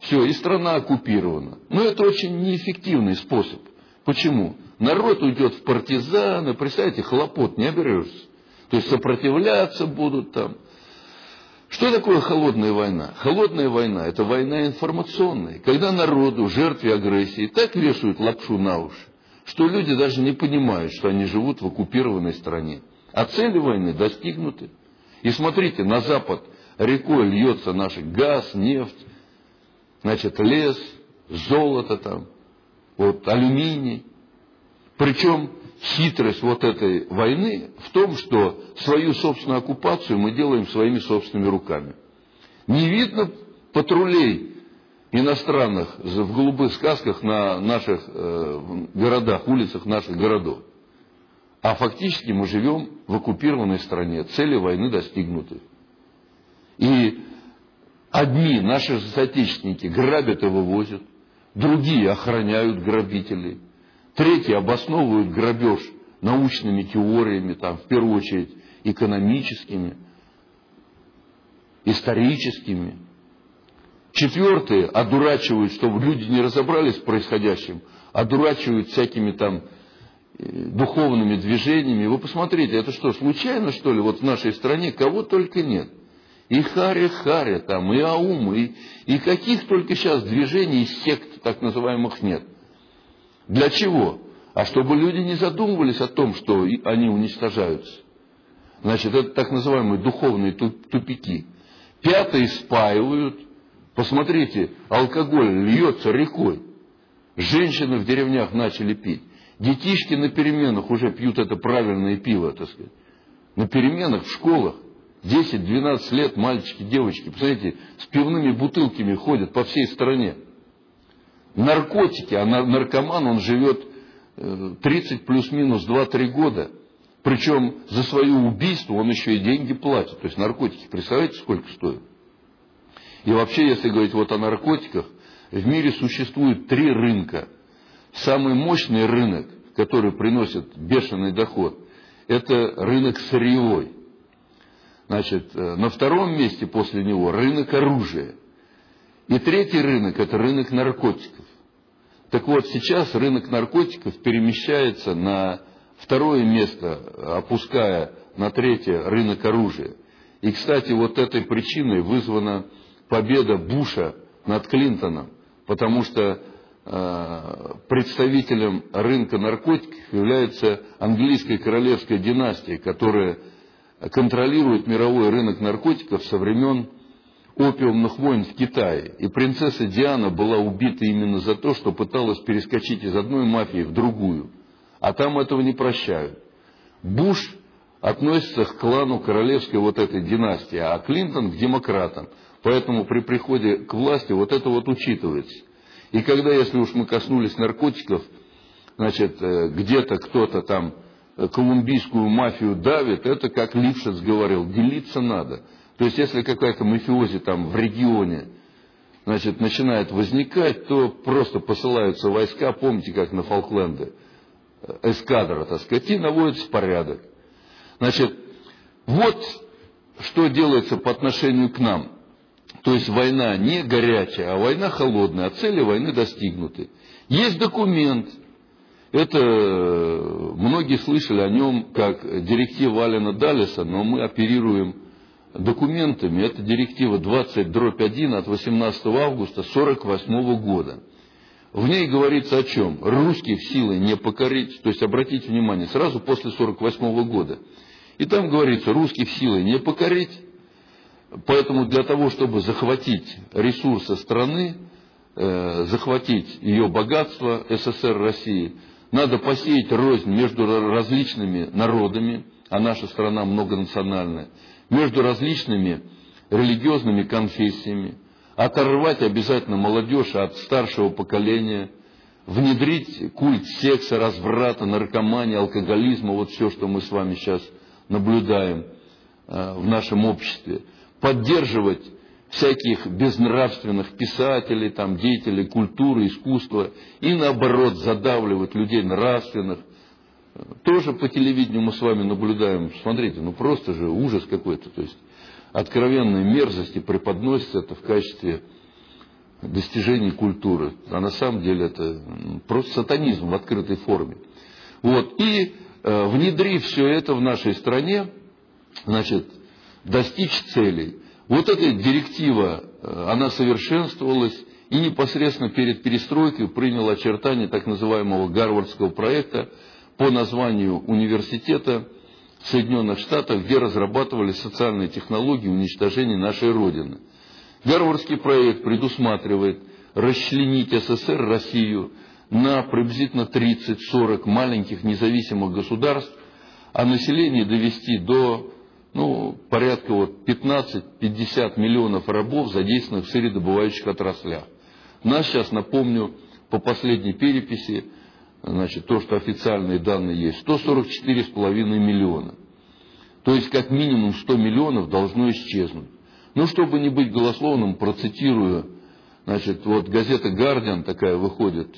Все, и страна оккупирована. Но это очень неэффективный способ. Почему? Народ уйдет в партизаны, представляете, хлопот не оберешься. То есть сопротивляться будут там. Что такое холодная война? Холодная война – это война информационная. Когда народу, жертве агрессии, так вешают лапшу на уши, что люди даже не понимают, что они живут в оккупированной стране. А цели войны достигнуты. И смотрите, на запад рекой льется наш газ, нефть, значит, лес, золото там, вот, алюминий. Причем хитрость вот этой войны в том, что свою собственную оккупацию мы делаем своими собственными руками. Не видно патрулей иностранных в голубых сказках на наших городах, улицах наших городов. А фактически мы живем в оккупированной стране. Цели войны достигнуты. И одни наши соотечественники грабят и вывозят, другие охраняют грабителей, третьи обосновывают грабеж научными теориями, там, в первую очередь экономическими, историческими. Четвертые одурачивают, чтобы люди не разобрались в происходящем, одурачивают всякими там духовными движениями. Вы посмотрите, это что, случайно, что ли, вот в нашей стране кого только нет. И Хари-Хари там, и Аум, и каких только сейчас движений, сект так называемых нет. Для чего? А чтобы люди не задумывались о том, что они уничтожаются. Значит, это так называемые духовные тупики. Пятые спаивают. Посмотрите, алкоголь льется рекой. Женщины в деревнях начали пить. Детишки на переменах уже пьют это правильное пиво, так сказать. На переменах в школах 10-12 лет мальчики, девочки, посмотрите, с пивными бутылками ходят по всей стране. Наркотики, а наркоман, он живет 30 плюс-минус 2-3 года. Причем за свое убийство он еще и деньги платит. То есть наркотики, представляете, сколько стоят? И вообще, если говорить вот о наркотиках, в мире существует 3 рынка. Самый мощный рынок, который приносит бешеный доход, это рынок сырьевой. Значит, на втором месте после него рынок оружия. И третий рынок – это рынок наркотиков. Так вот, сейчас рынок наркотиков перемещается на второе место, опуская на третье рынок оружия. И, кстати, вот этой причиной вызвана победа Буша над Клинтоном, потому что представителем рынка наркотиков является английская королевская династия, которая контролирует мировой рынок наркотиков со времен опиумных войн в Китае. И принцесса Диана была убита именно за то, что пыталась перескочить из одной мафии в другую. А там этого не прощают. Буш относится к клану королевской вот этой династии, а Клинтон к демократам. Поэтому при приходе к власти вот это вот учитывается. И когда, если уж мы коснулись наркотиков, значит, где-то кто-то там колумбийскую мафию давит, это, как Лившиц говорил, делиться надо. То есть, если какая-то мафиози там в регионе, значит, начинает возникать, то просто посылаются войска, помните, как на Фолкленды, эскадра, так сказать, и наводится порядок. Значит, вот что делается по отношению к нам. То есть война не горячая, а война холодная, а цели войны достигнуты. Есть документ, это многие слышали о нем как директива Аллена Даллеса, но мы оперируем документами. Это директива 20/1 от 18 августа 1948 года. В ней говорится о чем? Русских силой не покорить, то есть обратите внимание, сразу после 1948 года. И там говорится, русских силой не покорить. Поэтому для того, чтобы захватить ресурсы страны, захватить ее богатство СССР, России, надо посеять рознь между различными народами, а наша страна многонациональная, между различными религиозными конфессиями, оторвать обязательно молодежь от старшего поколения, внедрить культ секса, разврата, наркомании, алкоголизма, вот все, что мы с вами сейчас наблюдаем в нашем обществе. Поддерживать всяких безнравственных писателей, там, деятелей культуры, искусства, и наоборот задавливать людей нравственных. Тоже по телевидению мы с вами наблюдаем. Смотрите, ну просто же ужас какой-то. То есть откровенные мерзости преподносятся это в качестве достижений культуры. А на самом деле это просто сатанизм в открытой форме. Вот. И внедрив все это в нашей стране, значит, достичь целей. Вот эта директива, она совершенствовалась, и непосредственно перед перестройкой приняла очертания так называемого Гарвардского проекта по названию университета в Соединенных Штатах, где разрабатывали социальные технологии уничтожения нашей Родины. Гарвардский проект предусматривает расчленить СССР, Россию, на приблизительно 30-40 маленьких независимых государств, а население довести до порядка 15-50 миллионов рабов, задействованных в сырьедобывающих отраслях. Нас сейчас, напомню, по последней переписи, значит, то, что официальные данные есть, 144,5 миллиона. То есть, как минимум 100 миллионов должно исчезнуть. Ну, чтобы не быть голословным, процитирую, значит, вот газета «Гардиан» такая выходит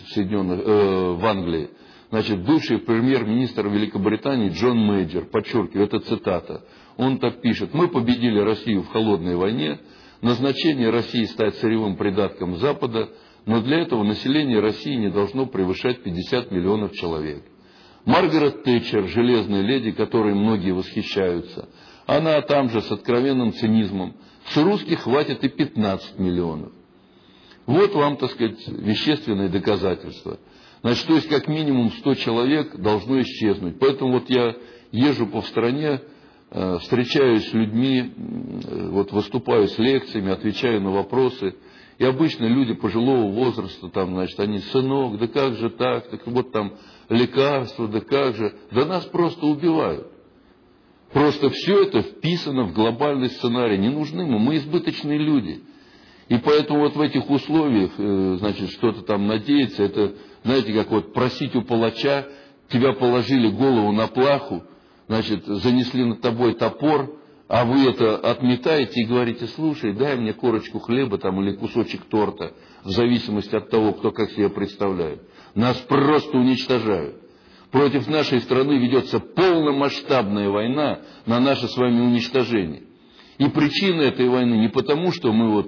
в Англии. Значит, бывший премьер-министр Великобритании Джон Мейджор, подчеркиваю, это цитата, он так пишет: «Мы победили Россию в холодной войне, назначение России стать сырьевым придатком Запада, но для этого население России не должно превышать 50 миллионов человек». Маргарет Тэтчер, железная леди, которой многие восхищаются, она там же с откровенным цинизмом: с русских хватит и 15 миллионов. Вот вам, так сказать, вещественные доказательства. Значит, то есть как минимум 100 человек должно исчезнуть. Поэтому вот я езжу по стране, встречаюсь с людьми, вот выступаю с лекциями, отвечаю на вопросы. И обычно люди пожилого возраста, там, значит, они: сынок, да как же так, так вот там лекарства, да как же, да нас просто убивают. Просто все это вписано в глобальный сценарий. Не нужны мы избыточные люди. И поэтому вот в этих условиях, значит, что-то там надеяться, это, знаете, как вот просить у палача: тебя положили голову на плаху, значит, занесли над тобой топор, а вы это отметаете и говорите: слушай, дай мне корочку хлеба там или кусочек торта, в зависимости от того, кто как себе представляет. Нас просто уничтожают. Против нашей страны ведется полномасштабная война на наше с вами уничтожение. И причина этой войны не потому, что мы вот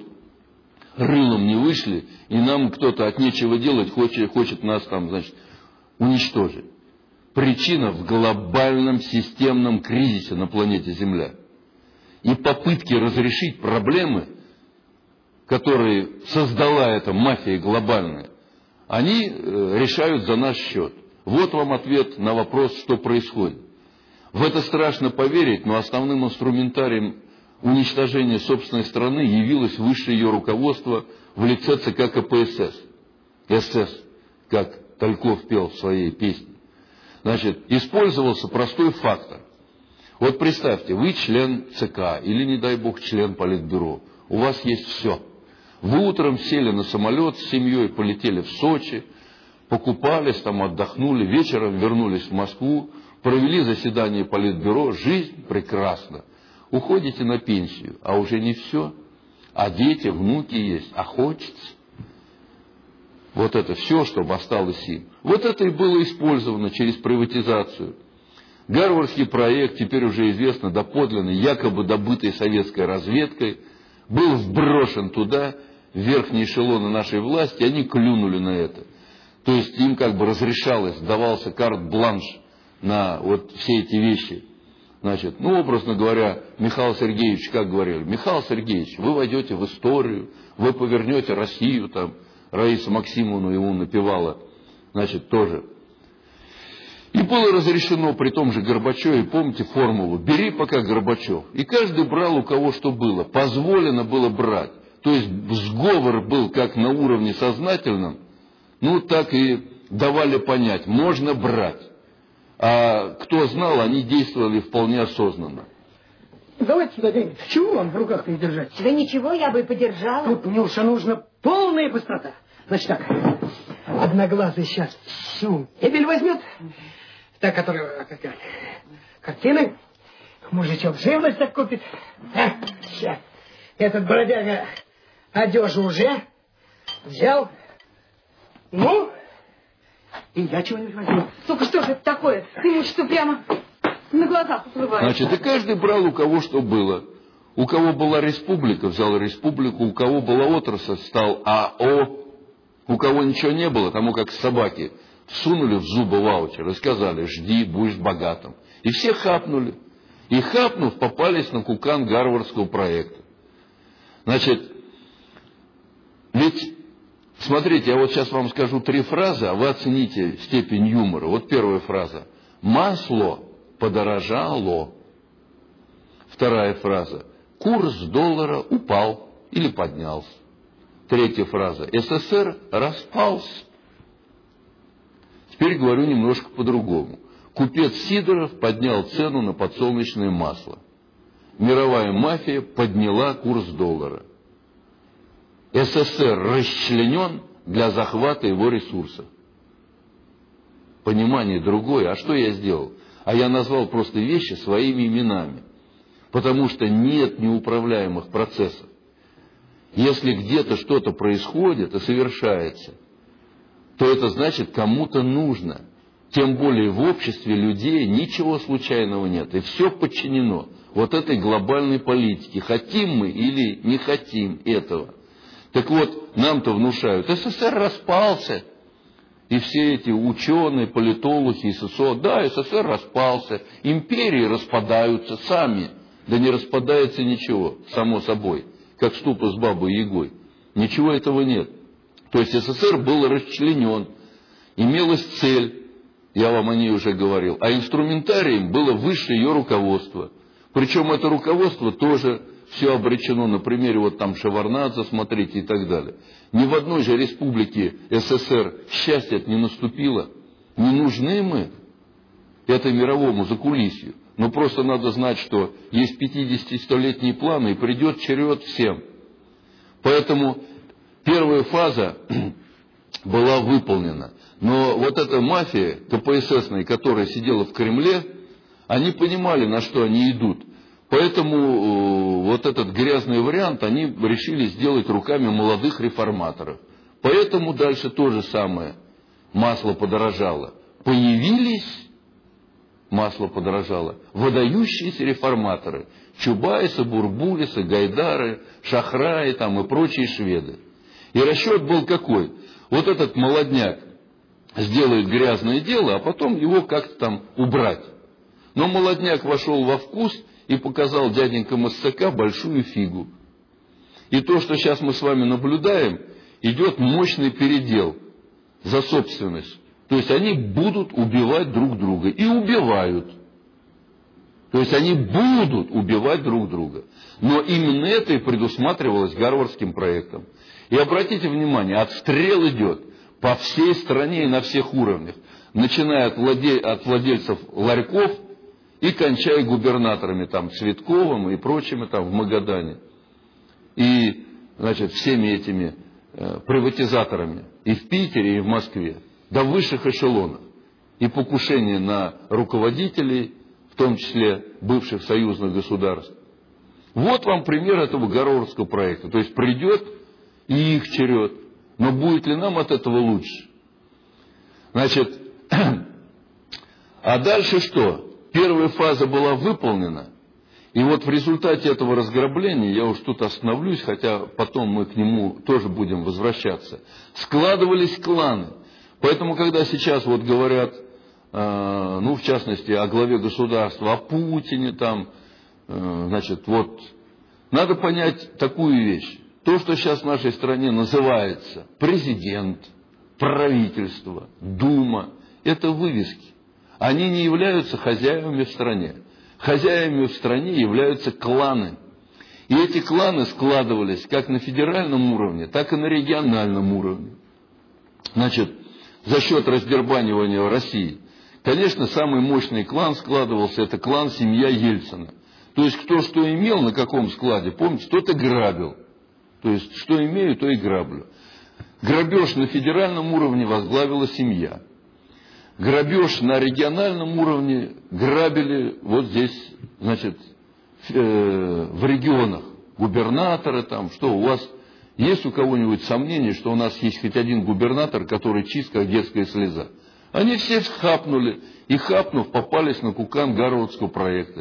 рылом не вышли, и нам кто-то от нечего делать хочет нас там, значит, уничтожить. Причина в глобальном системном кризисе на планете Земля. И попытки разрешить проблемы, которые создала эта мафия глобальная, они решают за наш счет. Вот вам ответ на вопрос, что происходит. В это страшно поверить, но основным инструментарием уничтожения собственной страны явилось высшее ее руководство в лице ЦК КПСС. СС, как Тальков пел в своей песне. Значит, использовался простой фактор. Вот представьте, вы член ЦК или, не дай бог, член Политбюро. У вас есть все. Вы утром сели на самолет с семьей, полетели в Сочи, покупались, там отдохнули, вечером вернулись в Москву, провели заседание Политбюро, жизнь прекрасна. Уходите на пенсию, а уже не все. А дети, внуки есть, а хочется. Вот это все, чтобы осталось им. Вот это и было использовано через приватизацию. Гарвардский проект, теперь уже известно доподлинно, якобы добытый советской разведкой, был вброшен туда, в верхние эшелоны нашей власти, и они клюнули на это. То есть им как бы разрешалось, давался карт-бланш на вот все эти вещи. Значит, образно говоря, Михаил Сергеевич, как говорили: Михаил Сергеевич, вы войдете в историю, вы повернете Россию, там, Раиса Максимовна ему напевала, значит, тоже. И было разрешено при том же Горбачеве, помните формулу: бери пока, Горбачев. И каждый брал у кого что было, позволено было брать. То есть сговор был как на уровне сознательном, так и давали понять, можно брать. А кто знал, они действовали вполне осознанно. Давайте сюда деньги. Чего вам в руках не держать? Да ничего, я бы и подержала. Тут, Нюша, нужна полная быстрота. Значит так, одноглазый сейчас всю мебель возьмет, та, которая, картины, мужичок живность так купит. Сейчас. Этот бродяга одежу уже взял. И я чего-нибудь возьму. Только что же это такое? Ты ему что, прямо на глазах уплываешь? Значит, и каждый брал у кого что было. У кого была республика, взял республику, у кого была отрасль, стал АО, у кого ничего не было, тому как собаки всунули в зубы ваучер и сказали: жди, будешь богатым. И все хапнули. И хапнув, попались на кукан гарвардского проекта. Значит, ведь, смотрите, я вот сейчас вам скажу 3 фразы, а вы оцените степень юмора. Вот первая фраза. Масло подорожало. Вторая фраза. Курс доллара упал или поднялся. Третья фраза. СССР распался. Теперь говорю немножко по-другому. Купец Сидоров поднял цену на подсолнечное масло. Мировая мафия подняла курс доллара. СССР расчленен для захвата его ресурсов. Понимание другое. А что я сделал? А я назвал просто вещи своими именами. Потому что нет неуправляемых процессов. Если где-то что-то происходит и совершается, то это значит, кому-то нужно. Тем более в обществе людей ничего случайного нет. И все подчинено вот этой глобальной политике. Хотим мы или не хотим этого. Так вот, нам-то внушают, СССР распался. И все эти ученые, политологи, ССО, да, СССР распался. Империи распадаются сами. Да не распадается ничего, само собой. Как ступа с бабой Ягой. Ничего этого нет. То есть СССР был расчленен. Имелась цель. Я вам о ней уже говорил. А инструментарием было высшее ее руководство. Причем это руководство тоже все обречено. На примере вот там Шеварднадзе, смотрите, и так далее. Ни в одной же республике СССР счастье не наступило. Не нужны мы это мировому закулисью. Но просто надо знать, что есть 50-100-летние планы, и придет черед всем. Поэтому первая фаза была выполнена. Но вот эта мафия КПССная, которая сидела в Кремле, они понимали, на что они идут. Поэтому вот этот грязный вариант они решили сделать руками молодых реформаторов. Поэтому дальше то же самое. Масло подорожало. Появились, масло подорожало, выдающиеся реформаторы. Чубайсы, Бурбулисы, Гайдары, Шахраи там, и прочие шведы. И расчет был какой? Вот этот молодняк сделает грязное дело, а потом его как-то там убрать. Но молодняк вошел во вкус и показал дяденькам ССК большую фигу. И то, что сейчас мы с вами наблюдаем, идет мощный передел за собственность. То есть они будут убивать друг друга. И убивают. То есть они будут убивать друг друга. Но именно это и предусматривалось гарвардским проектом. И обратите внимание, отстрел идет по всей стране и на всех уровнях. Начиная от владельцев ларьков и кончая губернаторами там, Цветковым и прочими там, в Магадане. И, значит, всеми этими приватизаторами и в Питере, и в Москве. До высших эшелонов. И покушение на руководителей, в том числе бывших союзных государств. Вот вам пример этого гарвардского проекта. То есть придет и их черед. Но будет ли нам от этого лучше? Значит, а дальше что? Первая фаза была выполнена. И вот в результате этого разграбления, я уж тут остановлюсь, хотя потом мы к нему тоже будем возвращаться, складывались кланы. Поэтому, когда сейчас вот говорят, ну, в частности, о главе государства, о Путине, там, значит, вот, надо понять такую вещь. То, что сейчас в нашей стране называется президент, правительство, дума, это вывески. Они не являются хозяевами в стране. Хозяевами в стране являются кланы. И эти кланы складывались как на федеральном уровне, так и на региональном уровне. Значит, за счет раздербанивания России. Конечно, самый мощный клан складывался, это клан семья Ельцина. То есть, кто что имел, на каком складе, помните, тот и грабил. То есть, что имею, то и граблю. Грабеж на федеральном уровне возглавила семья. Грабеж на региональном уровне грабили вот здесь, значит, в регионах. Губернаторы там, что у вас... Есть у кого-нибудь сомнение, что у нас есть хоть один губернатор, который чист, как детская слеза? Они все хапнули, и хапнув, попались на кукан гарвардского проекта.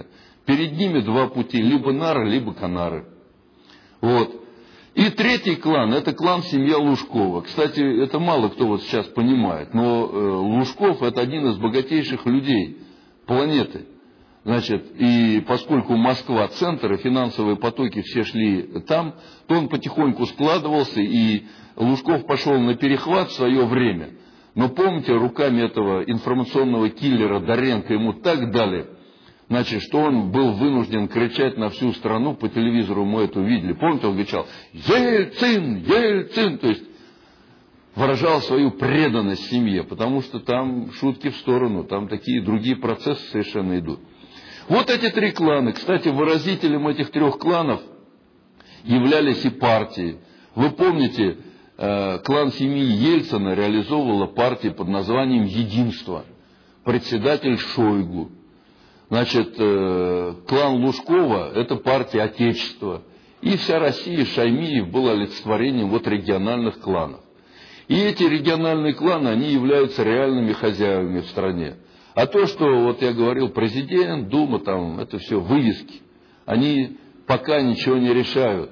Перед ними два пути, либо нары, либо канары. Вот. И третий клан, это клан семья Лужкова. Кстати, это мало кто вот сейчас понимает, но Лужков это один из богатейших людей планеты. Значит, и поскольку Москва центр, и финансовые потоки все шли там, то он потихоньку складывался, и Лужков пошел на перехват в свое время. Но помните, руками этого информационного киллера Доренко ему так дали, значит, что он был вынужден кричать на всю страну, по телевизору мы это увидели. Помните, он кричал «Ельцин! Ельцин!», то есть выражал свою преданность семье, потому что там шутки в сторону, там такие другие процессы совершенно идут. Вот эти три клана. Кстати, выразителем этих трех кланов являлись и партии. Вы помните, клан семьи Ельцина реализовывала партию под названием «Единство». Председатель Шойгу. Значит, клан Лужкова – это партия Отечества. И вся Россия, Шаймиев, был олицетворением вот региональных кланов. И эти региональные кланы, они являются реальными хозяевами в стране. А то, что, вот я говорил, президент, Дума, там, это все вывески, они пока ничего не решают.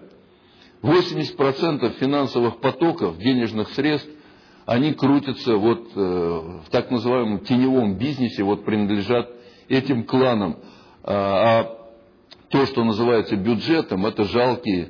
80% финансовых потоков, денежных средств, они крутятся вот в так называемом теневом бизнесе, вот принадлежат этим кланам. А то, что называется бюджетом, это жалкие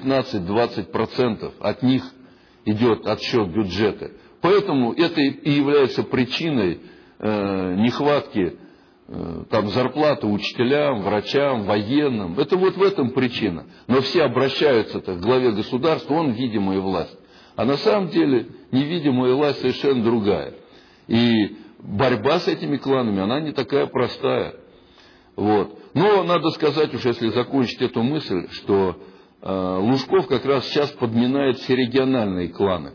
15-20%. От них идет отсчет бюджета. Поэтому это и является причиной нехватки там, зарплаты учителям, врачам, военным. Это вот в этом причина. Но все обращаются-то к главе государства, он видимая власть. А на самом деле невидимая власть совершенно другая. И борьба с этими кланами, она не такая простая. Вот. Но надо сказать, уж если закончить эту мысль, что Лужков как раз сейчас подминает все региональные кланы.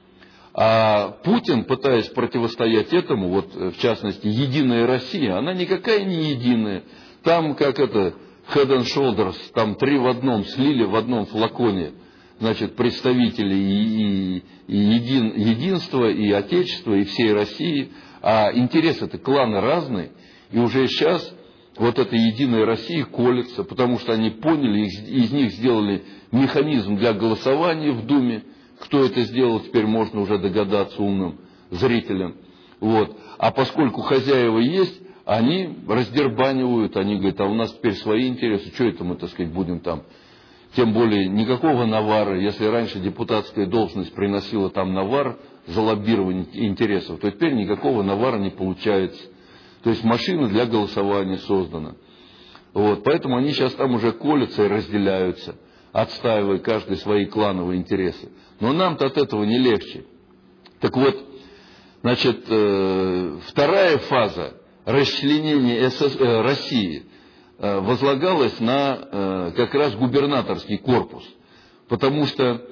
А Путин, пытаясь противостоять этому, вот в частности, Единая Россия, она никакая не единая. Там, как это, Head and Shoulders, там три в одном, слили в одном флаконе, значит, представители и единства, и Отечества, и всей России. А интересы-то кланы разные, и уже сейчас вот эта Единая Россия колется, потому что они поняли, из них сделали механизм для голосования в Думе. Кто это сделал, теперь можно уже догадаться умным зрителям. Вот. А поскольку хозяева есть, они раздербанивают, они говорят, а у нас теперь свои интересы, что это мы, так сказать, будем там. Тем более никакого навара, если раньше депутатская должность приносила там навар за лоббирование интересов, то теперь никакого навара не получается. То есть машина для голосования создана. Вот. Поэтому они сейчас там уже колятся и разделяются, отстаивая каждый свои клановые интересы. Но нам-то от этого не легче. Так вот, значит, вторая фаза расчленения России возлагалась на как раз губернаторский корпус. Потому что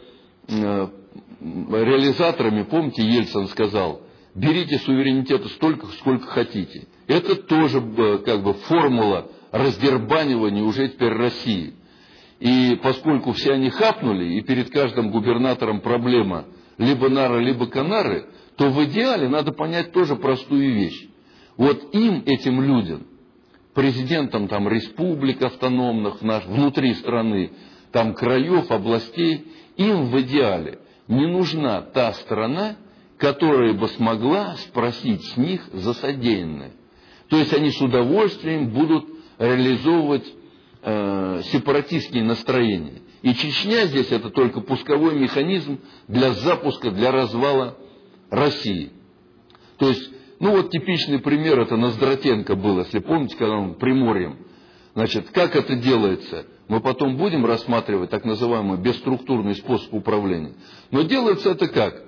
реализаторами, помните, Ельцин сказал, берите суверенитета столько, сколько хотите. Это тоже как бы формула раздербанивания уже теперь России. И поскольку все они хапнули, и перед каждым губернатором проблема либо нары, либо канары, то в идеале надо понять тоже простую вещь. Вот им, этим людям, президентам там, республик автономных внутри страны, там краев, областей, им в идеале не нужна та страна, которая бы смогла спросить с них за содеянное. То есть они с удовольствием будут реализовывать сепаратистские настроения. И Чечня здесь это только пусковой механизм для запуска, для развала России. То есть, ну вот типичный пример, это Ноздратенко был, если помните, когда он Приморьем. Значит, как это делается? Мы потом будем рассматривать так называемый бесструктурный способ управления. Но делается это как?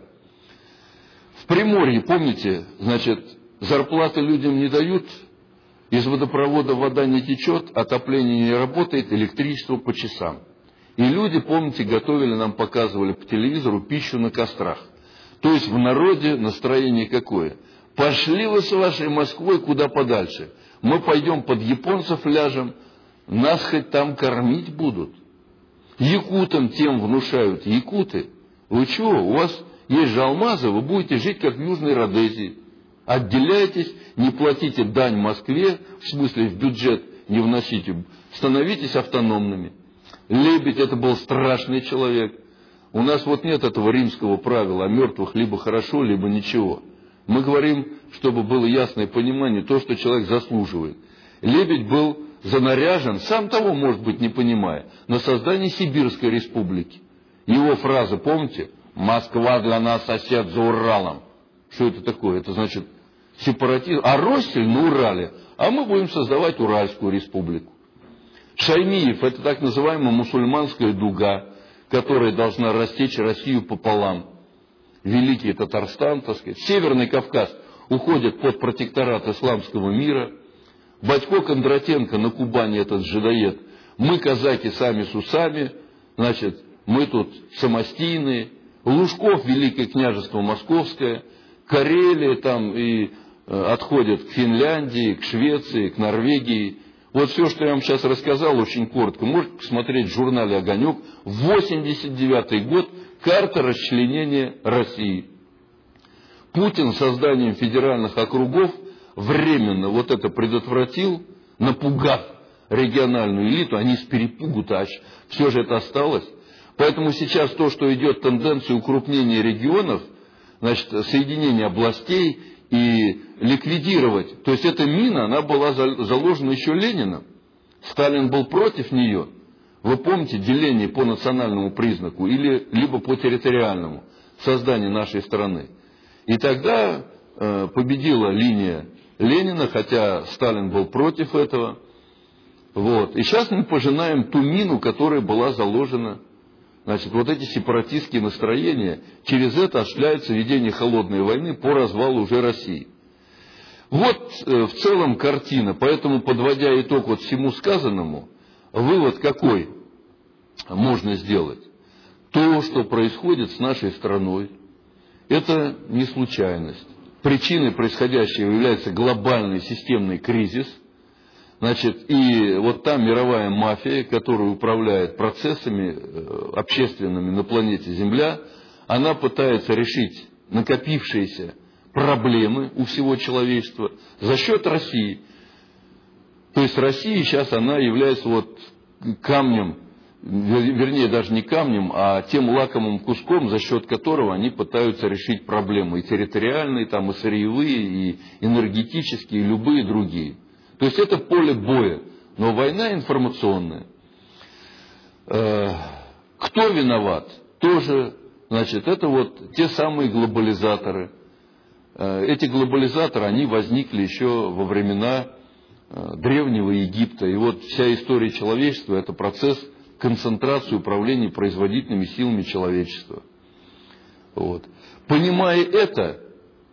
В Приморье, помните, значит, зарплаты людям не дают, из водопровода вода не течет, отопление не работает, электричество по часам. И люди, помните, готовили, нам показывали по телевизору пищу на кострах. То есть в народе настроение какое? Пошли вы с вашей Москвой куда подальше. Мы пойдем под японцев ляжем, нас хоть там кормить будут. Якутам тем внушают, якуты, вы чего, у вас есть же алмазы, вы будете жить как в Южной Родезии. Отделяйтесь, не платите дань Москве, в смысле в бюджет, не вносите, становитесь автономными. Лебедь — это был страшный человек. У нас вот нет этого римского правила о мертвых либо хорошо, либо ничего. Мы говорим, чтобы было ясное понимание, то, что человек заслуживает. Лебедь был занаряжен, сам того, может быть, не понимая, на создание Сибирской республики. Его фраза, помните? «Москва для нас сосед за Уралом». Что это такое? Это значит сепаратизм. А Россель на Урале, а мы будем создавать Уральскую республику. Шаймиев — это так называемая мусульманская дуга, которая должна растечь Россию пополам. Великий Татарстан, так сказать. Северный Кавказ уходит под протекторат исламского мира. Батько Кондратенко на Кубани, этот жидоед. Мы, казаки, сами с усами, значит, мы тут самостийные. Лужков — Великое княжество Московское. Карелия там и отходят к Финляндии, к Швеции, к Норвегии. Вот все, что я вам сейчас рассказал, очень коротко. Можете посмотреть в журнале «Огонек». 1989 год. Карта расчленения России. Путин созданием федеральных округов временно вот это предотвратил, напугав региональную элиту. Они с перепугу-то, все же это осталось. Поэтому сейчас то, что идет тенденция укрупнения регионов, значит, соединения областей и ликвидировать. То есть эта мина, она была заложена еще Лениным. Сталин был против нее. Вы помните деление по национальному признаку или либо по территориальному, создание нашей страны. И тогда победила линия Ленина, хотя Сталин был против этого. Вот. И сейчас мы пожинаем ту мину, которая была заложена. Значит, вот эти сепаратистские настроения, через это осуществляется ведение холодной войны по развалу уже России. Вот в целом картина. Поэтому, подводя итог вот всему сказанному, вывод какой можно сделать? То, что происходит с нашей страной, это не случайность. Причиной происходящего является глобальный системный кризис. Значит, и вот та мировая мафия, которая управляет процессами общественными на планете Земля, она пытается решить накопившиеся проблемы у всего человечества за счет России. То есть Россия сейчас она является вот камнем, вернее даже не камнем, а тем лакомым куском, за счет которого они пытаются решить проблемы и территориальные, там, и сырьевые, и энергетические, и любые другие. То есть это поле боя, но война информационная. Кто виноват? Тоже, значит, это вот те самые глобализаторы. Эти глобализаторы, они возникли еще во времена Древнего Египта. И вот вся история человечества – это процесс концентрации управления производительными силами человечества. Вот. Понимая это,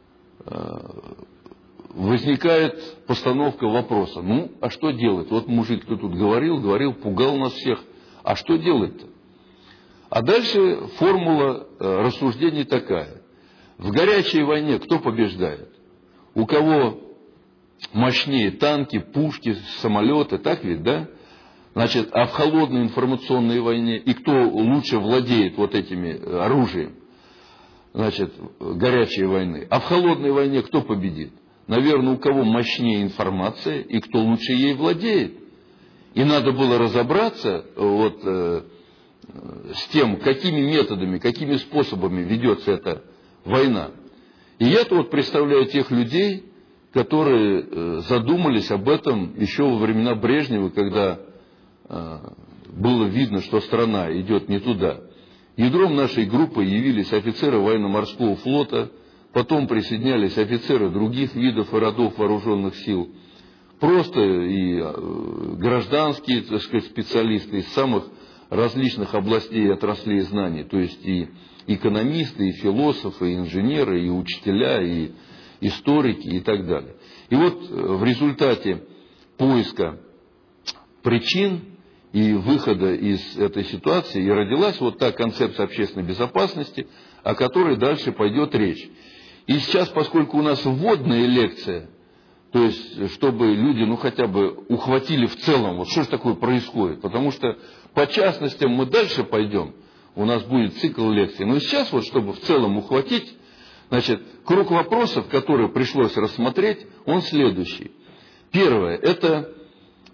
возникает постановка вопроса. Ну, а что делать? Вот мужик, кто тут говорил, пугал нас всех. А что делать-то? А дальше формула рассуждений такая. В горячей войне кто побеждает? У кого мощнее танки, пушки, самолеты, так ведь, да? Значит, а в холодной информационной войне и кто лучше владеет вот этими оружием? Значит, горячей войны. А в холодной войне кто победит? Наверное, у кого мощнее информация и кто лучше ей владеет. И надо было разобраться вот, с тем, какими методами, какими способами ведется эта война. И я-то вот представляю тех людей, которые задумались об этом еще во времена Брежнева, когда было видно, что страна идет не туда. Ядром нашей группы явились офицеры военно-морского флота, потом присоединялись офицеры других видов и родов вооруженных сил, просто и гражданские, так сказать, специалисты из самых различных областей и отраслей знаний, то есть и экономисты, и философы, и инженеры, и учителя, и историки и так далее. И вот в результате поиска причин и выхода из этой ситуации и родилась вот та концепция общественной безопасности, о которой дальше пойдет речь. И сейчас, поскольку у нас вводная лекция, то есть, чтобы люди, ну, хотя бы ухватили в целом, вот что же такое происходит, потому что по частностям мы дальше пойдем, у нас будет цикл лекций, но сейчас вот, чтобы в целом ухватить, значит, круг вопросов, которые пришлось рассмотреть, он следующий. Первое, это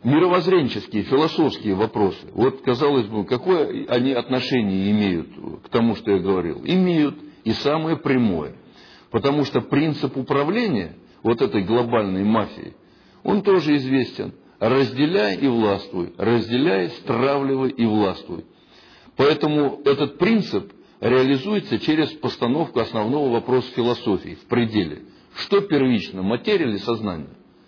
мировоззренческие, философские вопросы. Вот, казалось бы, какое они отношение имеют к тому, что я говорил? Имеют, и самое прямое. Потому что принцип управления вот этой глобальной мафией, он тоже известен. Разделяй и властвуй, разделяй, стравливай и властвуй. Поэтому этот принцип реализуется через постановку основного вопроса философии в пределе. Что первично, материя или сознание?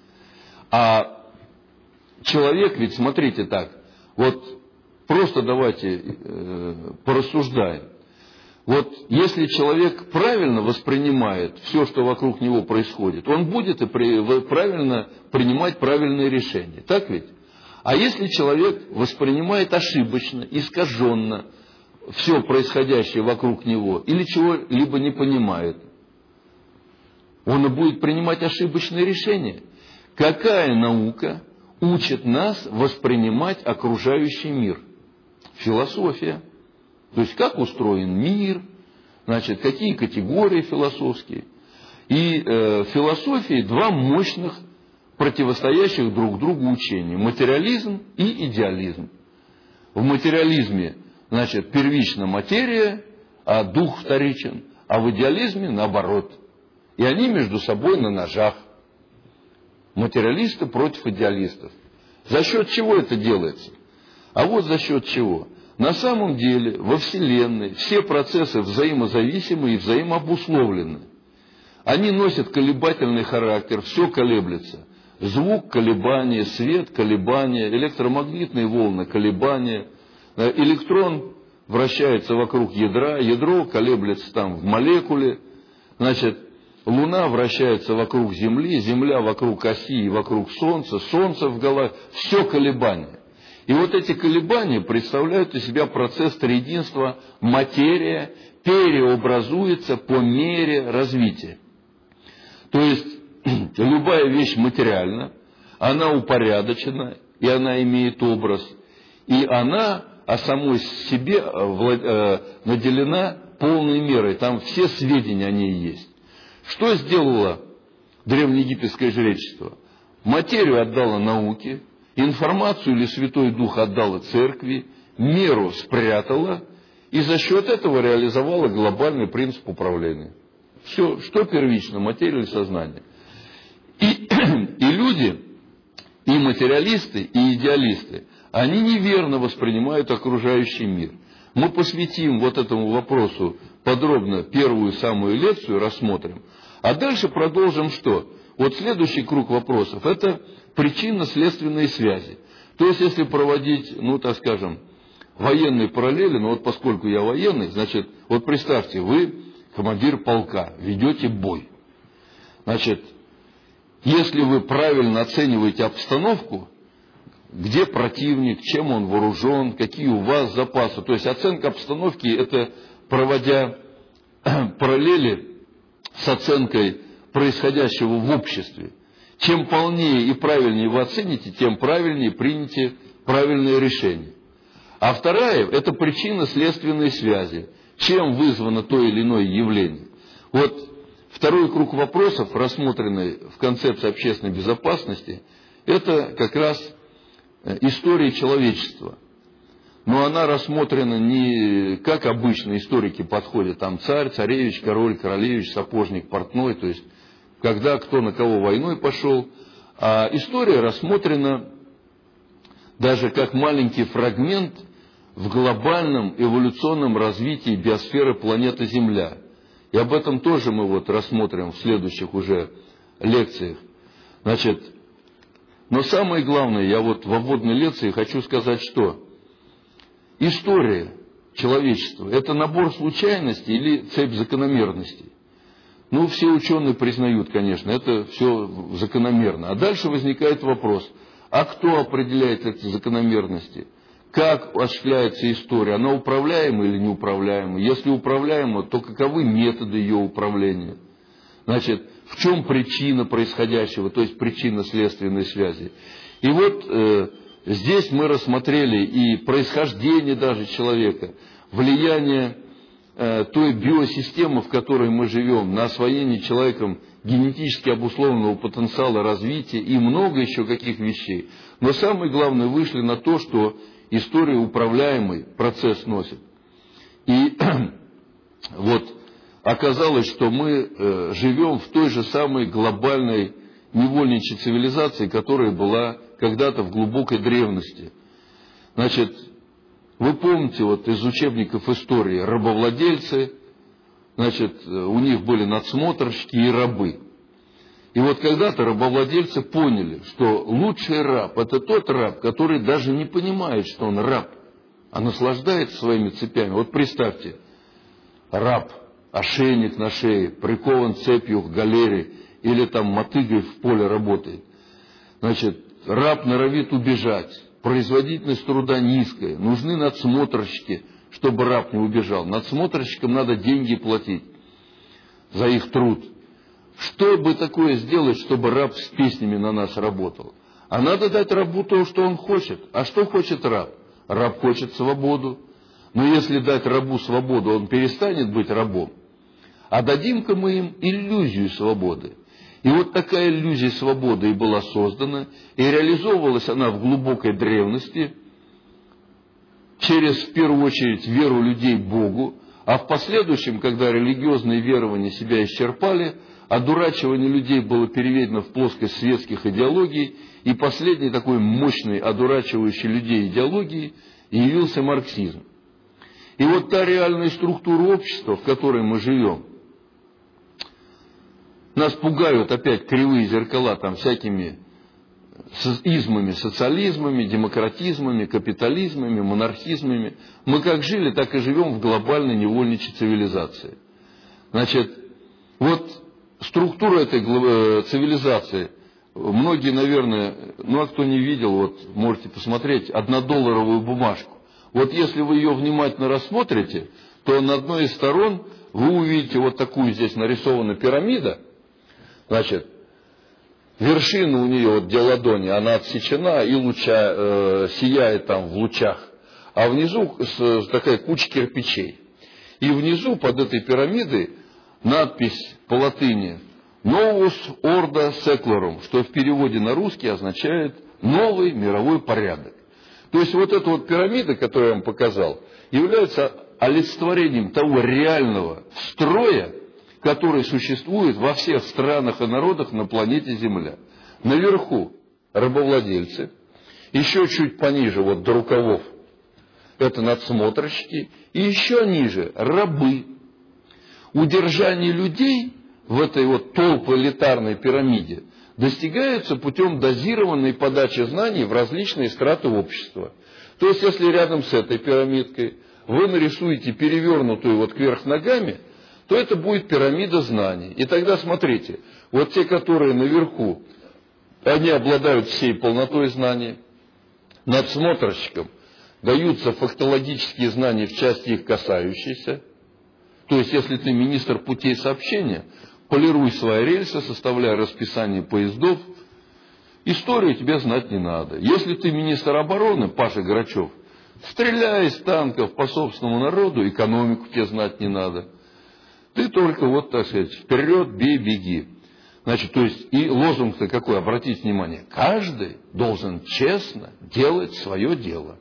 А человек, ведь смотрите так, вот просто давайте порассуждаем. Вот если человек правильно воспринимает все, что вокруг него происходит, он будет и правильно принимать правильные решения. Так ведь? А если человек воспринимает ошибочно, искаженно все происходящее вокруг него, или чего-либо не понимает, он и будет принимать ошибочные решения. Какая наука учит нас воспринимать окружающий мир? Философия. То есть, как устроен мир, значит, какие категории философские. И в философии два мощных, противостоящих друг другу учения. Материализм и идеализм. В материализме, значит, первична материя, а дух вторичен. А в идеализме наоборот. И они между собой на ножах. Материалисты против идеалистов. За счет чего это делается? А вот за счет чего. На самом деле во Вселенной все процессы взаимозависимы и взаимообусловлены. Они носят колебательный характер, все колеблется. Звук – колебания, свет – колебания, электромагнитные волны – колебания. Электрон вращается вокруг ядра, ядро колеблется там в молекуле. Значит, Луна вращается вокруг Земли, Земля вокруг оси и вокруг Солнца, Солнце в голове. Все колебания. И вот эти колебания представляют из себя процесс триединства. Материя переобразуется по мере развития. То есть, любая вещь материальна, она упорядочена, и она имеет образ. И она о самой себе наделена полной мерой. Там все сведения о ней есть. Что сделало древнеегипетское жречество? Материю отдало науке, информацию или Святой Дух отдала церкви, меру спрятала, и за счет этого реализовала глобальный принцип управления. Все, что первично, материя или сознание. И люди, и материалисты, и идеалисты, они неверно воспринимают окружающий мир. Мы посвятим вот этому вопросу подробно первую самую лекцию, рассмотрим. А дальше продолжим что? Вот следующий круг вопросов – это причинно-следственные связи. То есть, если проводить, ну, так скажем, военные параллели, ну, вот поскольку я военный, значит, вот представьте, вы командир полка, ведете бой. Значит, если вы правильно оцениваете обстановку, где противник, чем он вооружен, какие у вас запасы. То есть оценка обстановки – это проводя параллели с оценкой происходящего в обществе. Чем полнее и правильнее вы оцените, тем правильнее примете правильное решение. А вторая – это причинно-следственные связи. Чем вызвано то или иное явление. Вот второй круг вопросов, рассмотренный в концепции общественной безопасности, это как раз история человечества. Но она рассмотрена не как обычно историки подходят, там царь, царевич, король, королевич, сапожник, портной, то есть когда кто на кого войной пошел. А история рассмотрена даже как маленький фрагмент в глобальном эволюционном развитии биосферы планеты Земля. И об этом тоже мы вот рассмотрим в следующих уже лекциях. Значит, но самое главное, я вот во вводной лекции хочу сказать, что история человечества – это набор случайностей или цепь закономерностей. Ну, все ученые признают, конечно, это все закономерно. А дальше возникает вопрос, а кто определяет эти закономерности? Как осуществляется история? Она управляема или неуправляема? Если управляема, то каковы методы ее управления? Значит, в чем причина происходящего, то есть причинно-следственной связи? И вот здесь мы рассмотрели и происхождение даже человека, влияние той биосистемы, в которой мы живем, на освоение человеком генетически обусловленного потенциала развития и много еще каких вещей. Но самое главное, вышли на то, что история управляемый процесс носит. И вот оказалось, что мы живем в той же самой глобальной невольничьей цивилизации, которая была когда-то в глубокой древности. Значит, вы помните вот из учебников истории рабовладельцы, значит, у них были надсмотрщики и рабы. И вот когда-то рабовладельцы поняли, что лучший раб – это тот раб, который даже не понимает, что он раб, а наслаждается своими цепями. Вот представьте, раб, ошейник на шее, прикован цепью к галере или там мотыгой в поле работает. Значит, раб норовит убежать, производительность труда низкая, нужны надсмотрщики, чтобы раб не убежал. Надсмотрщикам надо деньги платить за их труд. Что бы такое сделать, чтобы раб с песнями на нас работал? А надо дать рабу то, что он хочет. А что хочет раб? Раб хочет свободу. Но если дать рабу свободу, он перестанет быть рабом. А дадим-ка мы им иллюзию свободы. И вот такая иллюзия свободы и была создана, и реализовывалась она в глубокой древности через, в первую очередь, веру людей Богу, а в последующем, когда религиозные верования себя исчерпали, одурачивание людей было переведено в плоскость светских идеологий, и последней такой мощной, одурачивающей людей идеологией явился марксизм. И вот та реальная структура общества, в которой мы живем, нас пугают опять кривые зеркала там всякими измами, социализмами, демократизмами, капитализмами, монархизмами. Мы как жили, так и живем в глобальной невольничьей цивилизации. Значит, вот структура этой цивилизации, многие, наверное, ну а кто не видел, вот можете посмотреть, 1-долларовую бумажку. Вот если вы ее внимательно рассмотрите, то на одной из сторон вы увидите вот такую здесь нарисована пирамида. Значит, вершина у нее, вот где ладони, она отсечена и сияет там в лучах. А внизу такая куча кирпичей. И внизу под этой пирамидой надпись по латыни «Novus Ordo Seclorum», что в переводе на русский означает «новый мировой порядок». То есть вот эта вот пирамида, которую я вам показал, является олицетворением того реального строя, который существует во всех странах и народах на планете Земля. Наверху рабовладельцы, еще чуть пониже, вот до рукавов, это надсмотрщики, и еще ниже рабы. Удержание людей в этой вот толпоэлитарной пирамиде достигается путем дозированной подачи знаний в различные страты общества. То есть, если рядом с этой пирамидкой вы нарисуете перевернутую вот кверх ногами, то это будет пирамида знаний. И тогда смотрите, вот те, которые наверху, они обладают всей полнотой знаний. Надсмотрщикам даются фактологические знания в части их касающейся. То есть, если ты министр путей сообщения, полируй свои рельсы, составляй расписание поездов, историю тебе знать не надо. Если ты министр обороны, Паша Грачев, стреляй из танков по собственному народу, экономику тебе знать не надо. Ты только вот, так сказать, вперед, бей, беги. Значит, то есть, и лозунг-то какой, обратите внимание, каждый должен честно делать свое дело.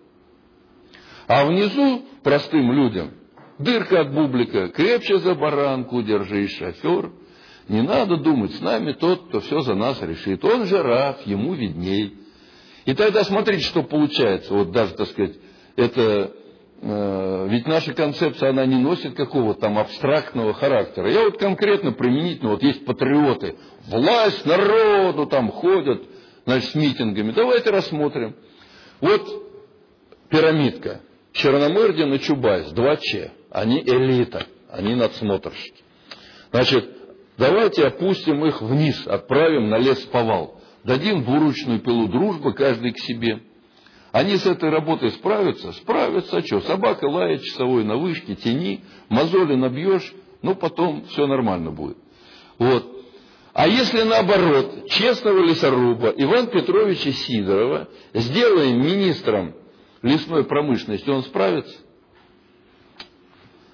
А внизу простым людям дырка от бублика, крепче за баранку держись, шофер. Не надо думать, с нами тот, кто все за нас решит. Он же раб, ему видней. И тогда смотрите, что получается. Вот даже, так сказать, это... Ведь наша концепция, она не носит какого-то там абстрактного характера. Я вот конкретно, применительно, вот есть патриоты, власть народу там ходят, значит, с митингами. Давайте рассмотрим. Вот пирамидка. Черномырдин и Чубайс, 2 Ч. Они элита, они надсмотрщики. Значит, давайте опустим их вниз, отправим на лесповал. Дадим двуручную пилу дружбы, каждый к себе. Они с этой работой справятся? Справятся. А что? Собака лает, часовой на вышке, тени, мозоли набьешь, ну потом все нормально будет. Вот. А если наоборот, честного лесоруба Ивана Петровича Сидорова сделаем министром лесной промышленности, он справится?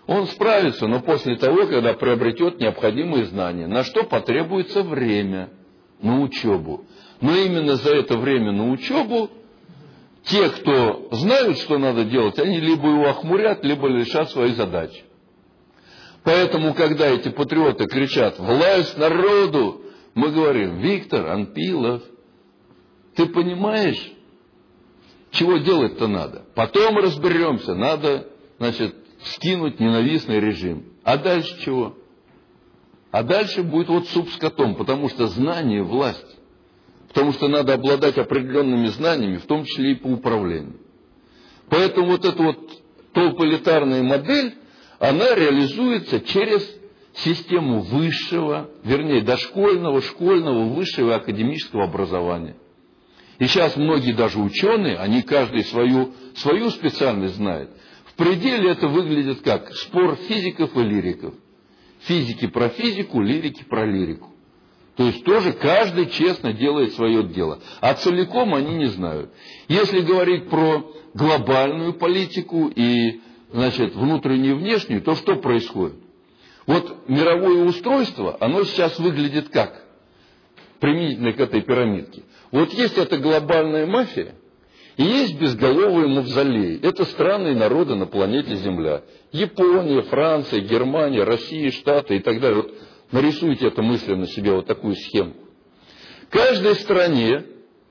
Он справится, но после того, когда приобретет необходимые знания, на что потребуется время на учебу. Но именно за это время на учебу те, кто знают, что надо делать, они либо его охмурят, либо лишат своей задачи. Поэтому, когда эти патриоты кричат «Власть народу!», мы говорим: Виктор Анпилов, ты понимаешь, чего делать-то надо? Потом разберемся, надо, значит, скинуть ненавистный режим. А дальше чего? А дальше будет вот суп с котом, потому что знание – власть. Потому что надо обладать определенными знаниями, в том числе и по управлению. Поэтому вот эта вот толполитарная модель, она реализуется через систему высшего, вернее, дошкольного, школьного, высшего академического образования. И сейчас многие даже ученые, они каждый свою специальность знает. В пределе это выглядит как спор физиков и лириков. Физики про физику, лирики про лирику. То есть тоже каждый честно делает свое дело. А целиком они не знают. Если говорить про глобальную политику и, значит, внутреннюю и внешнюю, то что происходит? Вот мировое устройство, оно сейчас выглядит как? Применительно к этой пирамидке. Вот есть эта глобальная мафия, и есть безголовые мавзолеи. Это страны и народы на планете Земля. Япония, Франция, Германия, Россия, Штаты и так далее. Вот нарисуйте это мысленно себе, вот такую схему. Каждой стране,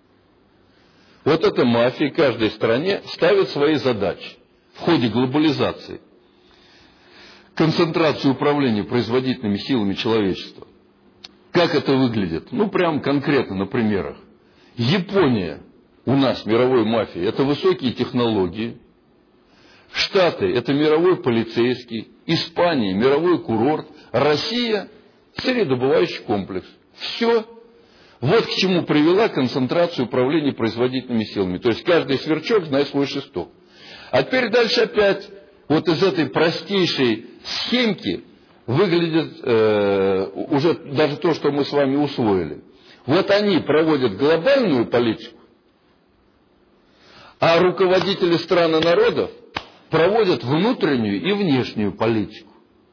вот эта мафия, каждой стране ставит свои задачи в ходе глобализации. Концентрацию управления производительными силами человечества. Как это выглядит? Ну, прям конкретно на примерах. Япония у нас, мировой мафии, это высокие технологии. Штаты – это мировой полицейский. Испания – мировой курорт. Россия – сырьедобывающий комплекс. Все. Вот к чему привела концентрация управления производительными силами. То есть каждый сверчок знает свой шесток. А теперь дальше опять вот из этой простейшей схемки выглядит уже даже то, что мы с вами усвоили. Вот они проводят глобальную политику, а руководители стран и народов проводят внутреннюю и внешнюю политику.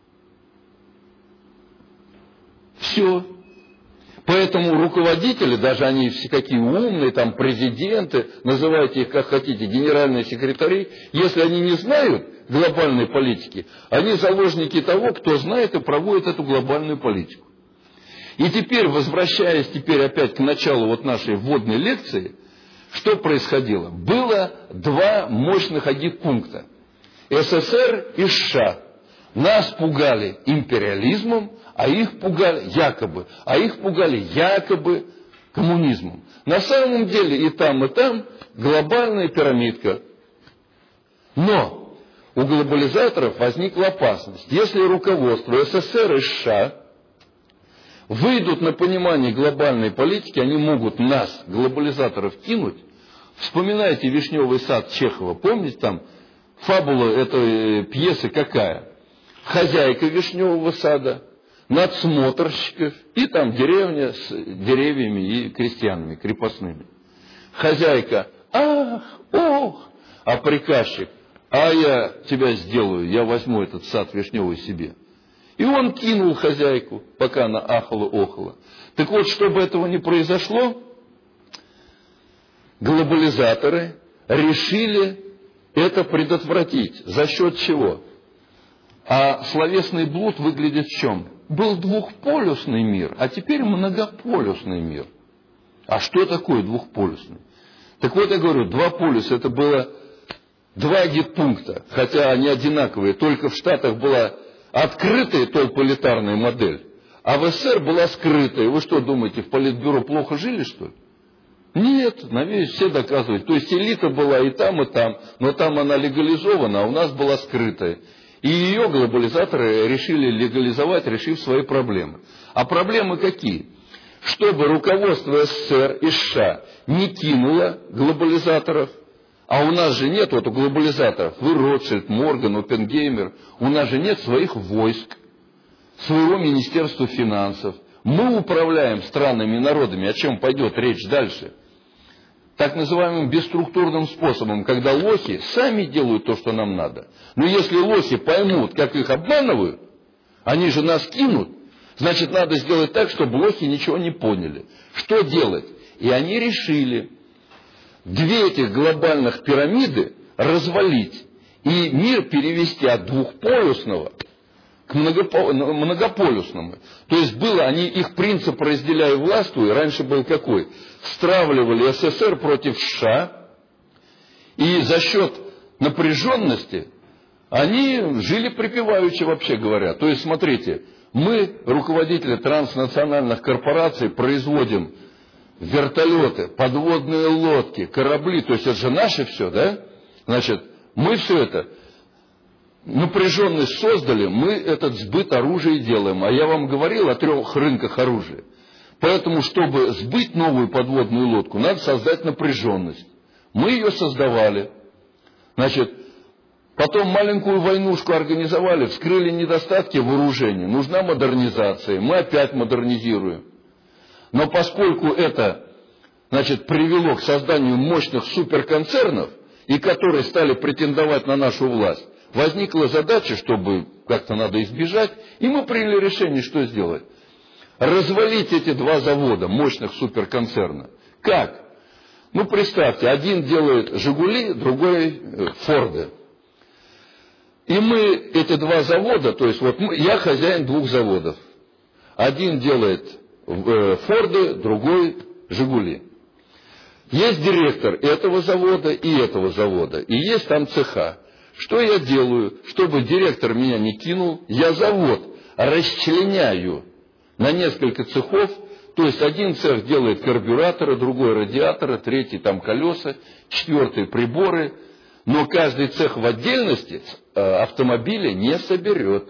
Все. Поэтому руководители, даже они все какие умные, там президенты, называйте их как хотите, генеральные секретари, если они не знают глобальной политики, они заложники того, кто знает и проводит эту глобальную политику. И теперь, возвращаясь опять к началу вот нашей вводной лекции, что происходило? Было два мощных агитпункта. СССР и США. Нас пугали империализмом, а их пугали якобы коммунизмом. На самом деле и там глобальная пирамидка. Но у глобализаторов возникла опасность. Если руководство СССР и США выйдут на понимание глобальной политики, они могут нас, глобализаторов, кинуть. Вспоминайте «Вишневый сад» Чехова. Помните, там фабула этой пьесы какая? Хозяйка вишневого сада, надсмотрщиков и там деревня с деревьями и крестьянами, крепостными. Хозяйка: ах, ох, а приказчик: а я тебя сделаю, я возьму этот сад вишневый себе. И он кинул хозяйку, пока она ахала-охала. Так вот, чтобы этого не произошло, глобализаторы решили это предотвратить. За счет чего? А словесный блуд выглядит в чем? Был двухполюсный мир, а теперь многополюсный мир. А что такое двухполюсный? Так вот, я говорю, два полюса, это было два агитпункта, хотя они одинаковые, только в Штатах была открытая толполитарная модель, а в СССР была скрытая. Вы что думаете, в Политбюро плохо жили, что ли? Нет, надеюсь, все доказывают. То есть элита была и там, но там она легализована, а у нас была скрытая. И ее глобализаторы решили легализовать, решив свои проблемы. А проблемы какие? Чтобы руководство СССР и США не кинуло глобализаторов, а у нас же нет вот у глобализаторов, вы Ротшильд, Морган, Оппенгеймер, у нас же нет своих войск, своего Министерства финансов. Мы управляем странами и народами, о чем пойдет речь дальше. так называемым бесструктурным способом, когда лохи сами делают то, что нам надо. Но если лохи поймут, как их обманывают, они же нас кинут, значит, надо сделать так, чтобы лохи ничего не поняли. Что делать? И они решили две этих глобальных пирамиды развалить и мир перевести от двухполюсного к многополюсному. То есть они их принцип «разделяй и властвуй» раньше был какой? Стравливали СССР против США, и за счет напряженности они жили припеваючи, вообще говоря. То есть, смотрите, мы, руководители транснациональных корпораций, производим вертолеты, подводные лодки, корабли, то есть это же наше все, да? Значит, мы все это напряженность создали, мы этот сбыт оружия делаем. А я вам говорил о 3 рынках оружия. Поэтому, чтобы сбыть новую подводную лодку, надо создать напряженность. Мы ее создавали. Значит, потом маленькую войнушку организовали, вскрыли недостатки вооружения. Нужна модернизация. Мы опять модернизируем. Но поскольку это, значит, привело к созданию мощных суперконцернов, и которые стали претендовать на нашу власть, возникла задача, чтобы как-то надо избежать, и мы приняли решение, что сделать. Развалить эти 2 завода, мощных суперконцерна. Как? Ну, представьте, один делает «Жигули», другой «Форды». И мы эти 2 завода, то есть вот я хозяин 2 заводов. Один делает «Форды», другой «Жигули». Есть директор этого завода и этого завода, и есть там цеха. Что я делаю? Чтобы директор меня не кинул, я завод расчленяю на несколько цехов. То есть один цех делает карбюраторы, другой радиаторы, третий там колеса, 4 приборы. Но каждый цех в отдельности автомобиля не соберет.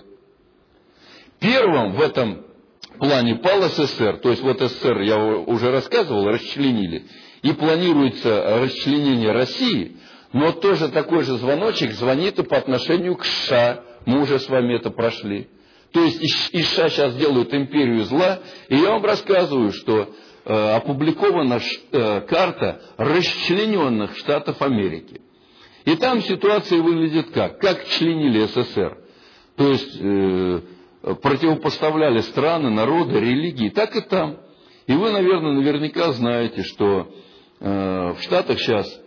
Первым в этом плане пал СССР. То есть вот СССР, я уже рассказывал, расчленили. И планируется расчленение России. Но тоже такой же звоночек звонит и по отношению к США. Мы уже с вами это прошли. То есть из США сейчас делают империю зла. И я вам рассказываю, что опубликована карта расчлененных Штатов Америки. И там ситуация выглядит как? Как членили СССР. То есть противопоставляли страны, народы, религии. Так и там. И вы, наверняка знаете, что в Штатах сейчас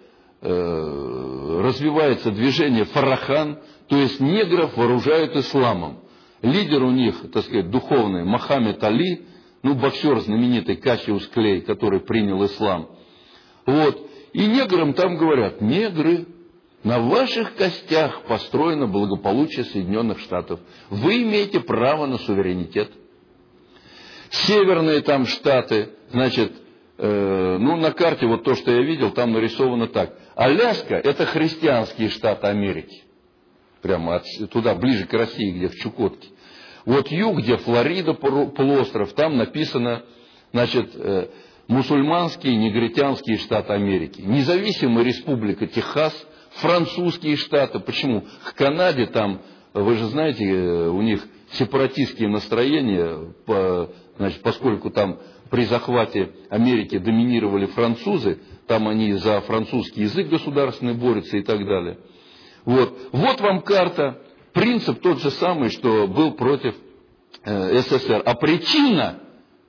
развивается движение Фарахан, то есть негров вооружают исламом. Лидер у них, так сказать, духовный Мохаммед Али, боксер знаменитый Кассиус Клей, который принял ислам. Вот. И неграм там говорят: негры, на ваших костях построено благополучие Соединенных Штатов. Вы имеете право на суверенитет. Северные там штаты, значит, на карте вот то, что я видел, там нарисовано так. Аляска — это христианские штаты Америки. Прямо туда, ближе к России, где в Чукотке. Вот юг, где Флорида, полуостров, там написано, значит, мусульманские, негритянские штаты Америки. Независимая республика Техас, французские штаты. Почему? К Канаде там, вы же знаете, у них сепаратистские настроения, значит, поскольку там при захвате Америки доминировали французы, там они за французский язык государственный борются и так далее. Вот вам карта, принцип тот же самый, что был против СССР. А причина,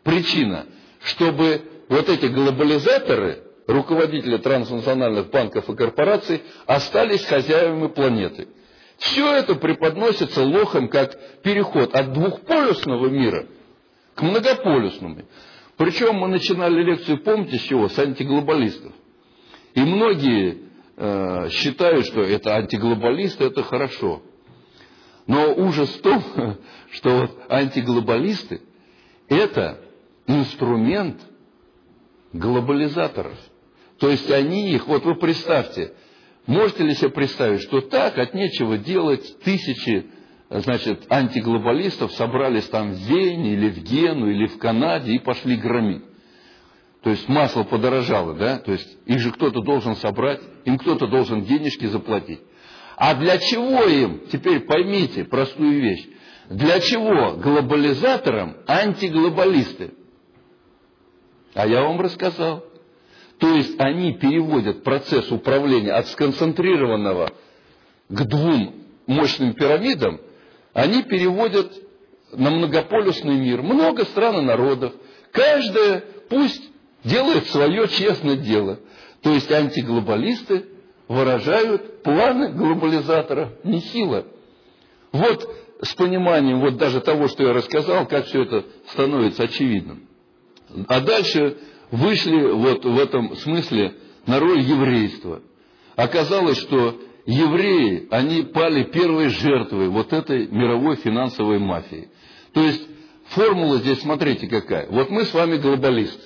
чтобы вот эти глобализаторы, руководители транснациональных банков и корпораций, остались хозяевами планеты. Все это преподносится лохам как переход от двухполюсного мира к многополюсному. Причем мы начинали лекцию, помните, с чего? С антиглобалистов. И многие считают, что это антиглобалисты, это хорошо. Но ужас в том, что вот антиглобалисты – это инструмент глобализаторов. То есть они их, вот вы представьте, можете ли себе представить, что так, от нечего делать, тысячи, значит, антиглобалистов собрались там в Вене, или в Гену, или в Канаде и пошли громить. То есть масло подорожало, да? То есть их же кто-то должен собрать, им кто-то должен денежки заплатить. А для чего им, теперь поймите простую вещь, для чего глобализаторам антиглобалисты? А я вам рассказал. То есть они переводят процесс управления от сконцентрированного к двум мощным пирамидам, они переводят на многополюсный мир. Много стран и народов. Каждая пусть делает свое честное дело. То есть антиглобалисты выражают планы глобализатора нехило. Вот с пониманием вот даже того, что я рассказал, как все это становится очевидным. А дальше вышли вот в этом смысле на роль еврейства. Оказалось, что евреи, они пали первой жертвой вот этой мировой финансовой мафии. То есть формула здесь, смотрите какая. Вот мы с вами глобалисты.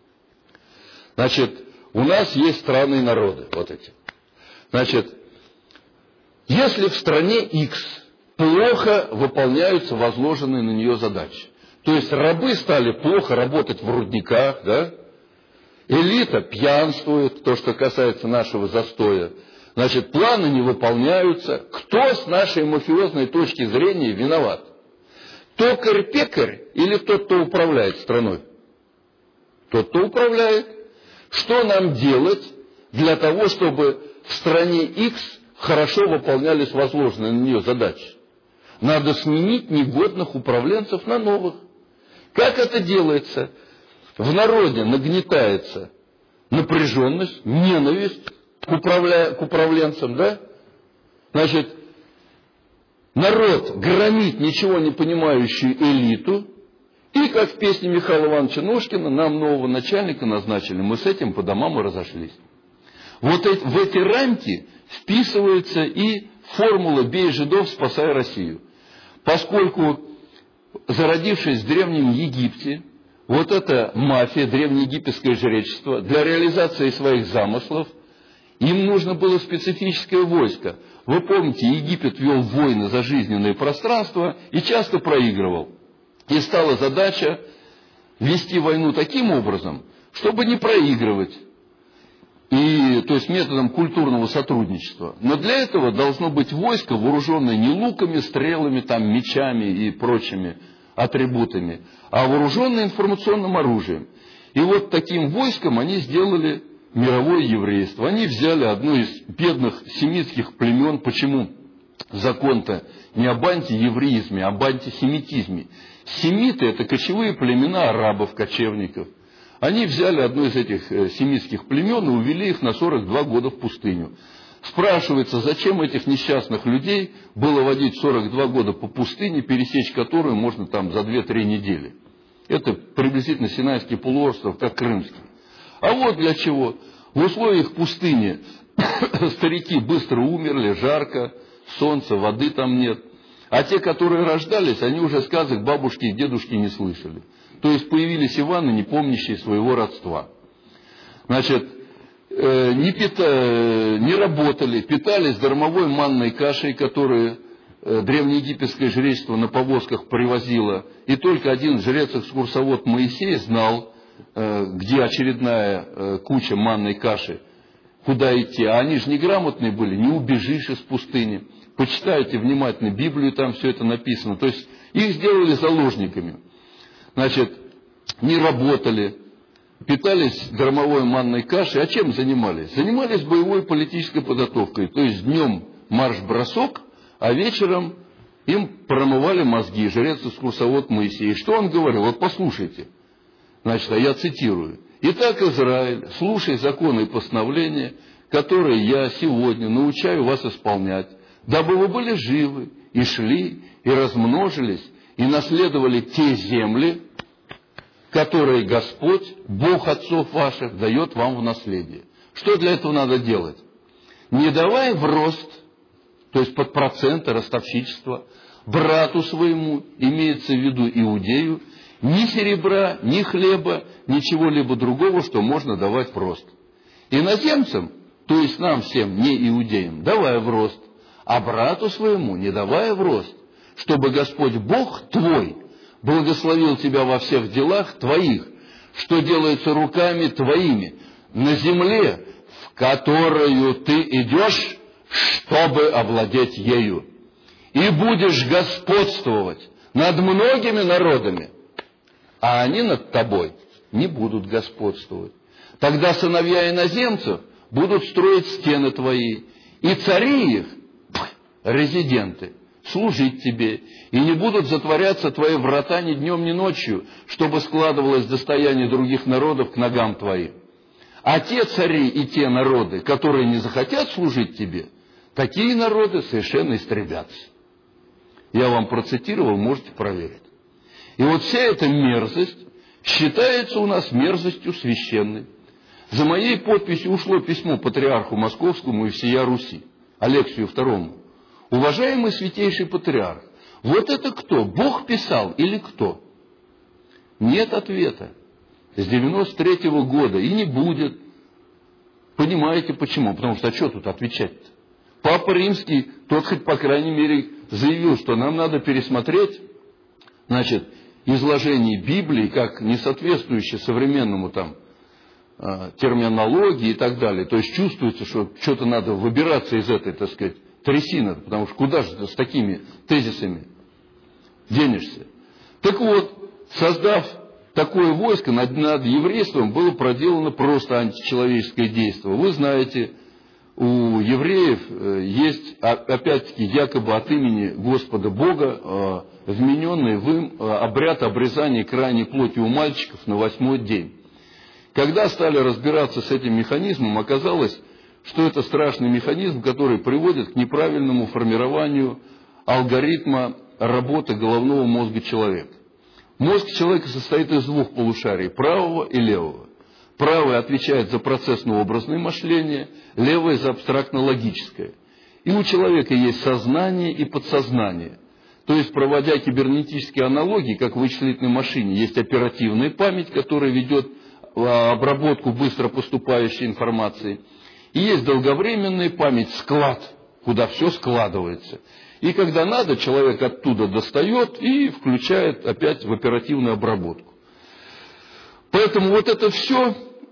Значит, у нас есть страны и народы, вот эти. Значит, если в стране X плохо выполняются возложенные на нее задачи, то есть рабы стали плохо работать в рудниках, да? Элита пьянствует, то, что касается нашего застоя, значит, планы не выполняются. Кто с нашей мафиозной точки зрения виноват? Токарь-пекарь или тот, кто управляет страной? Тот, кто управляет. Что нам делать для того, чтобы в стране X хорошо выполнялись возложенные на нее задачи? Надо сменить негодных управленцев на новых. Как это делается? В народе нагнетается напряженность, ненависть к управленцам, да? Значит, народ громит ничего не понимающую элиту, и, как в песне Михаила Ивановича Ножкина, нам нового начальника назначили, мы с этим по домам и разошлись. Вот в эти рамки вписывается и формула «бей жидов, спасай Россию». Поскольку, зародившись в Древнем Египте, вот эта мафия, древнеегипетское жречество, для реализации своих замыслов, им нужно было специфическое войско. Вы помните, Египет вел войны за жизненное пространство и часто проигрывал. И стала задача вести войну таким образом, чтобы не проигрывать. И, то есть методом культурного сотрудничества. Но для этого должно быть войско, вооруженное не луками, стрелами, там, мечами и прочими атрибутами, а вооруженное информационным оружием. И вот таким войском они сделали мировое еврейство. Они взяли одно из бедных семитских племен. Почему закон-то не об антиевреизме, а об антисемитизме? Семиты – это кочевые племена арабов, кочевников. Они взяли одно из этих семитских племен и увели их на 42 года в пустыню. Спрашивается, зачем этих несчастных людей было водить 42 года по пустыне, пересечь которую можно там за 2-3 недели. Это приблизительно Синайский полуостров, как Крымский. А вот для чего. В условиях пустыни старики быстро умерли, жарко, солнца, воды там нет. А те, которые рождались, они уже сказок бабушки и дедушки не слышали. То есть появились Иваны, не помнящие своего родства. Значит, не работали, питались дармовой манной кашей, которую древнеегипетское жречество на повозках привозило. И только один жрец-экскурсовод Моисей знал, где очередная куча манной каши, куда идти. А они же неграмотные были, не убежишь из пустыни. Почитайте внимательно Библию, там все это написано. То есть их сделали заложниками. Значит, не работали, питались дармовой манной кашей. А чем занимались? Занимались боевой политической подготовкой. То есть днем марш-бросок, а вечером им промывали мозги жрец-экскурсовод Моисей. Что он говорил? Вот послушайте. Значит, а я цитирую. «Итак, Израиль, слушай законы и постановления, которые я сегодня научаю вас исполнять, дабы вы были живы, и шли, и размножились, и наследовали те земли, которые Господь, Бог отцов ваших, дает вам в наследие». Что для этого надо делать? Не давая в рост, то есть под проценты ростовщичества, брату своему, имеется в виду иудею, ни серебра, ни хлеба, ничего-либо другого, что можно давать в рост. Иноземцам, то есть нам всем, не иудеям, давая в рост, а брату своему не давая в рост, чтобы Господь Бог твой благословил тебя во всех делах твоих, что делается руками твоими, на земле, в которую ты идешь, чтобы овладеть ею. И будешь господствовать над многими народами, а они над тобой не будут господствовать. Тогда сыновья иноземцев будут строить стены твои, и цари их, резиденты, служить тебе, и не будут затворяться твои врата ни днем, ни ночью, чтобы складывалось достояние других народов к ногам твоим. А те цари и те народы, которые не захотят служить тебе, такие народы совершенно истребятся. Я вам процитировал, можете проверить. И вот вся эта мерзость считается у нас мерзостью священной. За моей подписью ушло письмо патриарху Московскому и всея Руси, Алексию II. Уважаемый святейший патриарх, вот это кто? Бог писал или кто? Нет ответа. С 93-го года и не будет. Понимаете почему? Потому что, а что тут отвечать-то? Папа Римский, тот хоть по крайней мере заявил, что нам надо пересмотреть, значит, изложение Библии как не соответствующее современному там терминологии и так далее. То есть чувствуется, что что-то надо выбираться из этой, так сказать, трясины, потому что куда же с такими тезисами денешься? Так вот, создав такое войско, над еврейством было проделано просто античеловеческое действие. Вы знаете, у евреев есть, опять-таки, якобы от имени Господа Бога, вмененный в им обряд обрезания крайней плоти у мальчиков на 8-й день. Когда стали разбираться с этим механизмом, оказалось, что это страшный механизм, который приводит к неправильному формированию алгоритма работы головного мозга человека. Мозг человека состоит из двух полушарий, правого и левого. Правый отвечает за процессно-образное мышление, левое за абстрактно-логическое. И у человека есть сознание и подсознание. То есть, проводя кибернетические аналогии, как в вычислительной машине, есть оперативная память, которая ведет обработку быстро поступающей информации. И есть долговременная память, склад, куда все складывается. И когда надо, человек оттуда достает и включает опять в оперативную обработку. Поэтому вот это все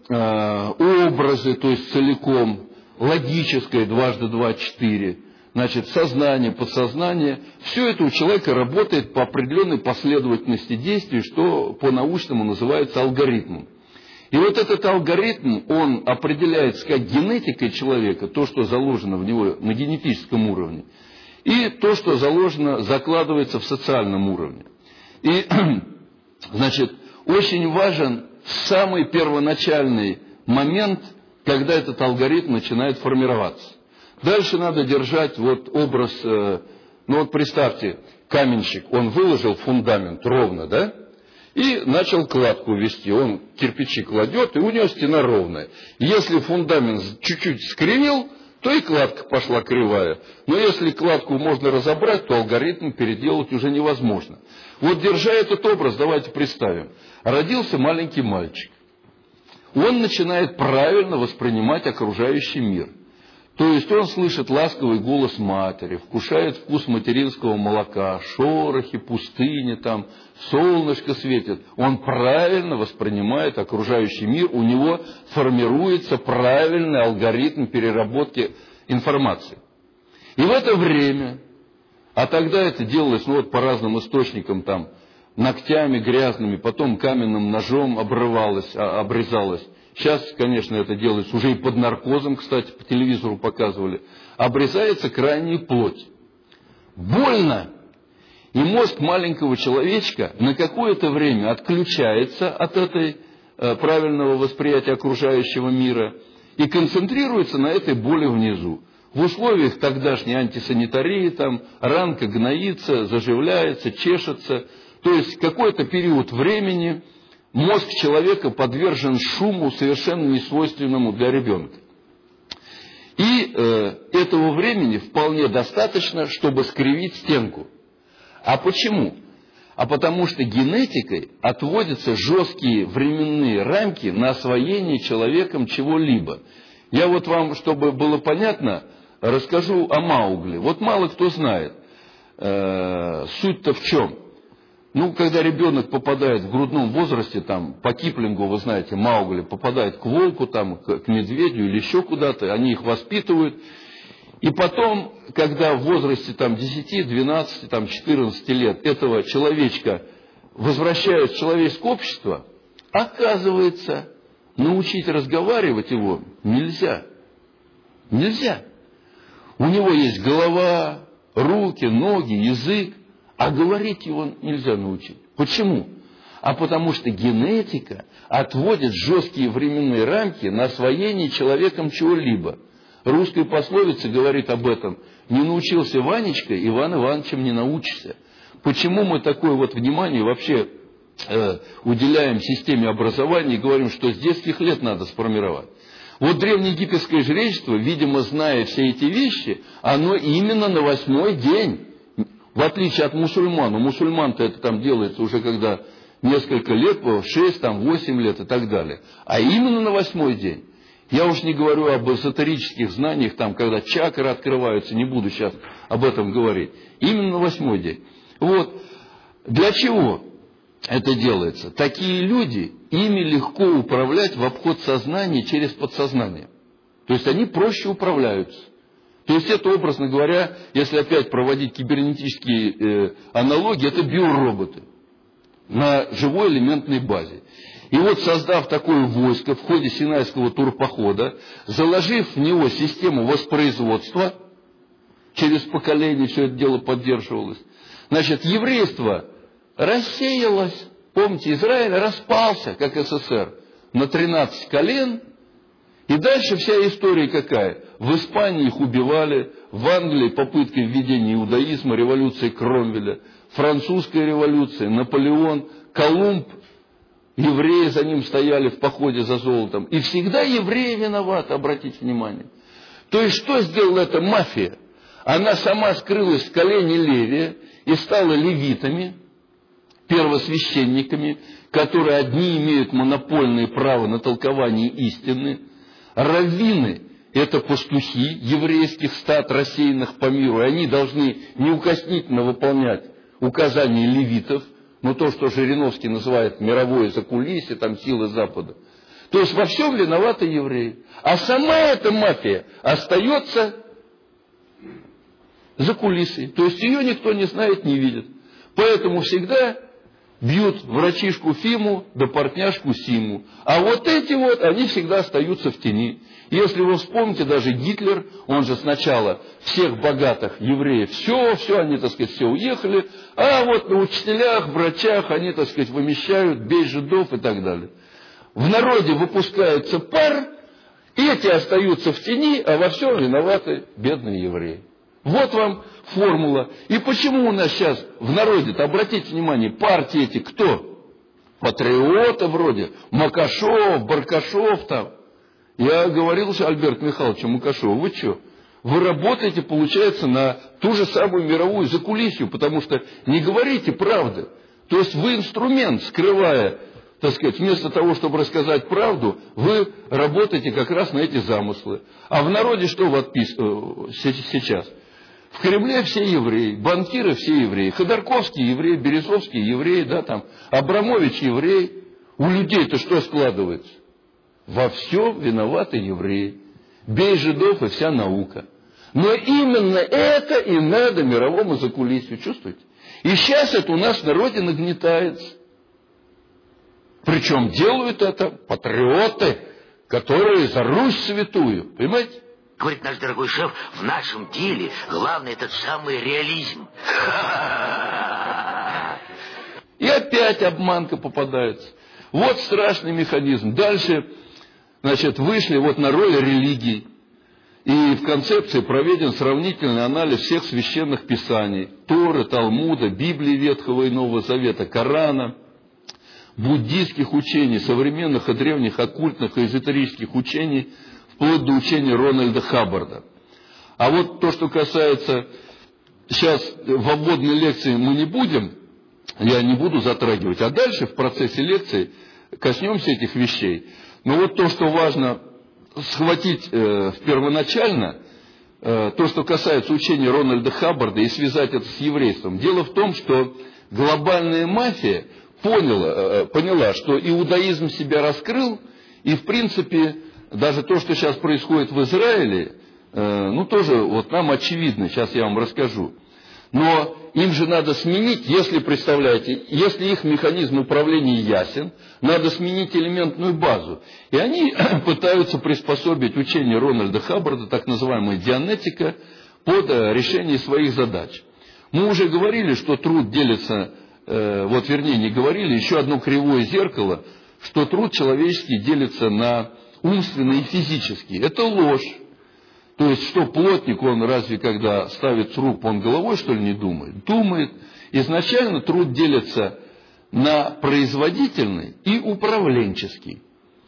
образы, то есть целиком, логическое, 2 × 2 = 4, значит, сознание, подсознание, все это у человека работает по определенной последовательности действий, что по-научному называется алгоритмом. И вот этот алгоритм, он определяется как генетикой человека, то, что заложено в него на генетическом уровне, и то, что заложено, закладывается в социальном уровне. И, значит, очень важен самый первоначальный момент, когда этот алгоритм начинает формироваться. Дальше надо держать вот образ, ну вот представьте, каменщик, он выложил фундамент ровно, да? И начал кладку вести. Он кирпичи кладет, и у него стена ровная. Если фундамент чуть-чуть скривил, то и кладка пошла кривая. Но если кладку можно разобрать, то алгоритм переделать уже невозможно. Вот держа этот образ, давайте представим. Родился маленький мальчик. Он начинает правильно воспринимать окружающий мир. То есть он слышит ласковый голос матери, вкушает вкус материнского молока, шорохи, пустыни, там, солнышко светит. Он правильно воспринимает окружающий мир, у него формируется правильный алгоритм переработки информации. И в это время, а тогда это делалось ну, вот по разным источникам, там, ногтями грязными, потом каменным ножом обрезалось. Сейчас, конечно, это делается уже и под наркозом, кстати, по телевизору показывали. Обрезается крайняя плоть. Больно. И мозг маленького человечка на какое-то время отключается от этой правильного восприятия окружающего мира и концентрируется на этой боли внизу. В условиях тогдашней антисанитарии там ранка гноится, заживляется, чешется. То есть какой-то период времени мозг человека подвержен шуму, совершенно несвойственному для ребенка. И этого времени вполне достаточно, чтобы скривить стенку. А почему? А потому что генетикой отводятся жесткие временные рамки на освоение человеком чего-либо. Я вот вам, чтобы было понятно, расскажу о Маугли. Вот мало кто знает. Суть-то в чем? Ну, когда ребенок попадает в грудном возрасте, там, по Киплингу, вы знаете, Маугли попадает к волку, там, к медведю или еще куда-то, они их воспитывают. И потом, когда в возрасте там, 10, 12, там, 14 лет этого человечка возвращают в человеческое общество, оказывается, научить разговаривать его нельзя. Нельзя. У него есть голова, руки, ноги, язык, а говорить его нельзя научить. Почему? А потому что генетика отводит жесткие временные рамки на освоение человеком чего-либо. Русская пословица говорит об этом. Не научился Ванечка, Иван Ивановичем не научишься. Почему мы такое вот внимание вообще уделяем системе образования и говорим, что с детских лет надо сформировать? Вот древнеегипетское жречество, видимо, зная все эти вещи, оно именно на 8-й день, в отличие от мусульман. У мусульман-то это там делается уже когда несколько лет, 6, 8 лет и так далее. А именно на 8-й день. Я уж не говорю об эзотерических знаниях, там, когда чакры открываются, не буду сейчас об этом говорить. Именно на 8-й день. Вот. Для чего это делается? Такие люди, ими легко управлять в обход сознания через подсознание. То есть они проще управляются. То есть это, образно говоря, если опять проводить кибернетические аналогии, это биороботы на живой элементной базе. И вот, создав такое войско в ходе Синайского турпохода, заложив в него систему воспроизводства, через поколение все это дело поддерживалось, значит, еврейство рассеялось. Помните, Израиль распался, как СССР, на 13 колен. И дальше вся история какая? В Испании их убивали, в Англии попытка введения иудаизма, революция Кромвеля, французская революция, Наполеон, Колумб, евреи за ним стояли в походе за золотом. И всегда евреи виноваты, обратите внимание. То есть, что сделала эта мафия? Она сама скрылась в колене Левия и стала левитами, первосвященниками, которые одни имеют монопольное право на толкование истины. Раввины – это пастухи еврейских стад, рассеянных по миру, и они должны неукоснительно выполнять указания левитов, но то, что Жириновский называет мировое закулисье, там силы Запада. То есть во всем виноваты евреи. А сама эта мафия остается за кулисой. То есть ее никто не знает, не видит. Поэтому всегда бьют врачишку Фиму да портняшку Симу. А вот эти вот, они всегда остаются в тени. Если вы вспомните, даже Гитлер, он же сначала всех богатых евреев, все, они, так сказать, все уехали, а вот на учителях, врачах они, так сказать, вымещают, бей жидов и так далее. В народе выпускается пар, эти остаются в тени, а во всем виноваты бедные евреи. Вот вам формула. И почему у нас сейчас в народе-то, обратите внимание, партии эти кто? Патриоты вроде, Макашов, Баркашов там. Я говорил же Альберту Михайловичу Макашову, вы что? Вы работаете, получается, на ту же самую мировую закулисью, потому что не говорите правды. То есть вы инструмент, скрывая, так сказать, вместо того, чтобы рассказать правду, вы работаете как раз на эти замыслы. А в народе что сейчас? В Кремле все евреи, банкиры все евреи, Ходорковский еврей, Березовский еврей, да, там, Абрамович еврей. У людей-то что складывается? Во всем виноваты евреи. Бей жидов и вся наука. Но именно это и надо мировому закулисью, чувствуете? И сейчас это у нас в народе нагнетается. Причем делают это патриоты, которые за Русь святую, понимаете? Говорит наш дорогой шеф, в нашем деле главный этот самый реализм. И опять обманка попадается. Вот страшный механизм. Дальше, значит, вышли вот на роль религий. И в концепции проведен сравнительный анализ всех священных писаний. Торы, Талмуда, Библии Ветхого и Нового Завета, Корана, буддийских учений, современных и древних оккультных и эзотерических учений, вплоть до учения Рональда Хаббарда. А вот то, что касается, сейчас в обводной лекции мы не будем, я не буду затрагивать, а дальше в процессе лекции коснемся этих вещей. Но вот то, что важно схватить первоначально, то, что касается учения Рональда Хаббарда и связать это с еврейством. Дело в том, что глобальная мафия поняла, что иудаизм себя раскрыл, и в принципе даже то, что сейчас происходит в Израиле, тоже вот нам очевидно, сейчас я вам расскажу. Но им же надо сменить, если, представляете, если их механизм управления ясен, надо сменить элементную базу. И они пытаются приспособить учение Рональда Хаббарда, так называемая дианетика, под решение своих задач. Мы уже говорили, что труд делится, не говорили, еще одно кривое зеркало, что труд человеческий делится на умственный и физический. Это ложь. То есть, что плотник, он разве когда ставит труп, он головой, что ли, не думает? Думает. Изначально труд делится на производительный и управленческий.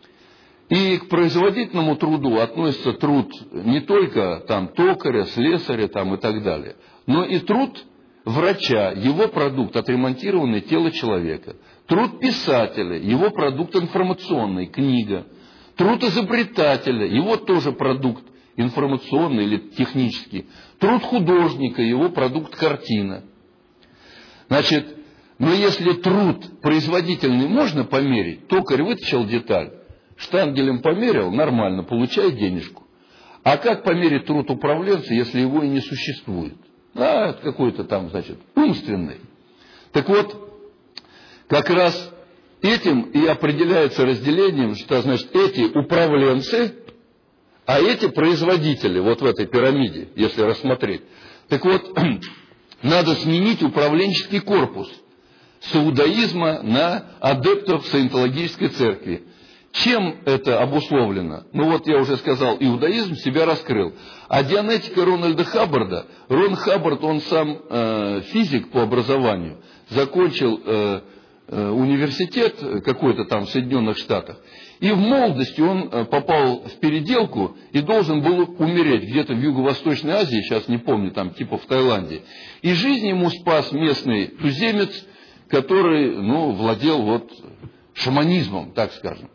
И к производительному труду относится труд не только там токаря, слесаря там, и так далее, но и труд врача, его продукт отремонтированное тело человека. Труд писателя, его продукт информационный, книга. Труд изобретателя, его тоже продукт информационный или технический. Труд художника, его продукт картина. Значит, но если труд производительный можно померить, токарь вытащил деталь, штангелем померил, нормально, получает денежку. А как померить труд управленца, если его и не существует? Это какой-то там, значит, умственный. Так вот, как раз этим и определяется разделением, что, значит, эти управленцы, а эти производители, вот в этой пирамиде, если рассмотреть. Так вот, надо сменить управленческий корпус с иудаизма на адептов саентологической церкви. Чем это обусловлено? Ну вот я уже сказал, иудаизм себя раскрыл. А дианетика Рональда Хаббарда, Рон Хаббард, он сам физик по образованию, закончил университет какой-то там в Соединенных Штатах. И в молодости он попал в переделку и должен был умереть где-то в Юго-Восточной Азии, сейчас не помню, там типа в Таиланде. И жизнь ему спас местный туземец, который, владел вот шаманизмом, так скажем.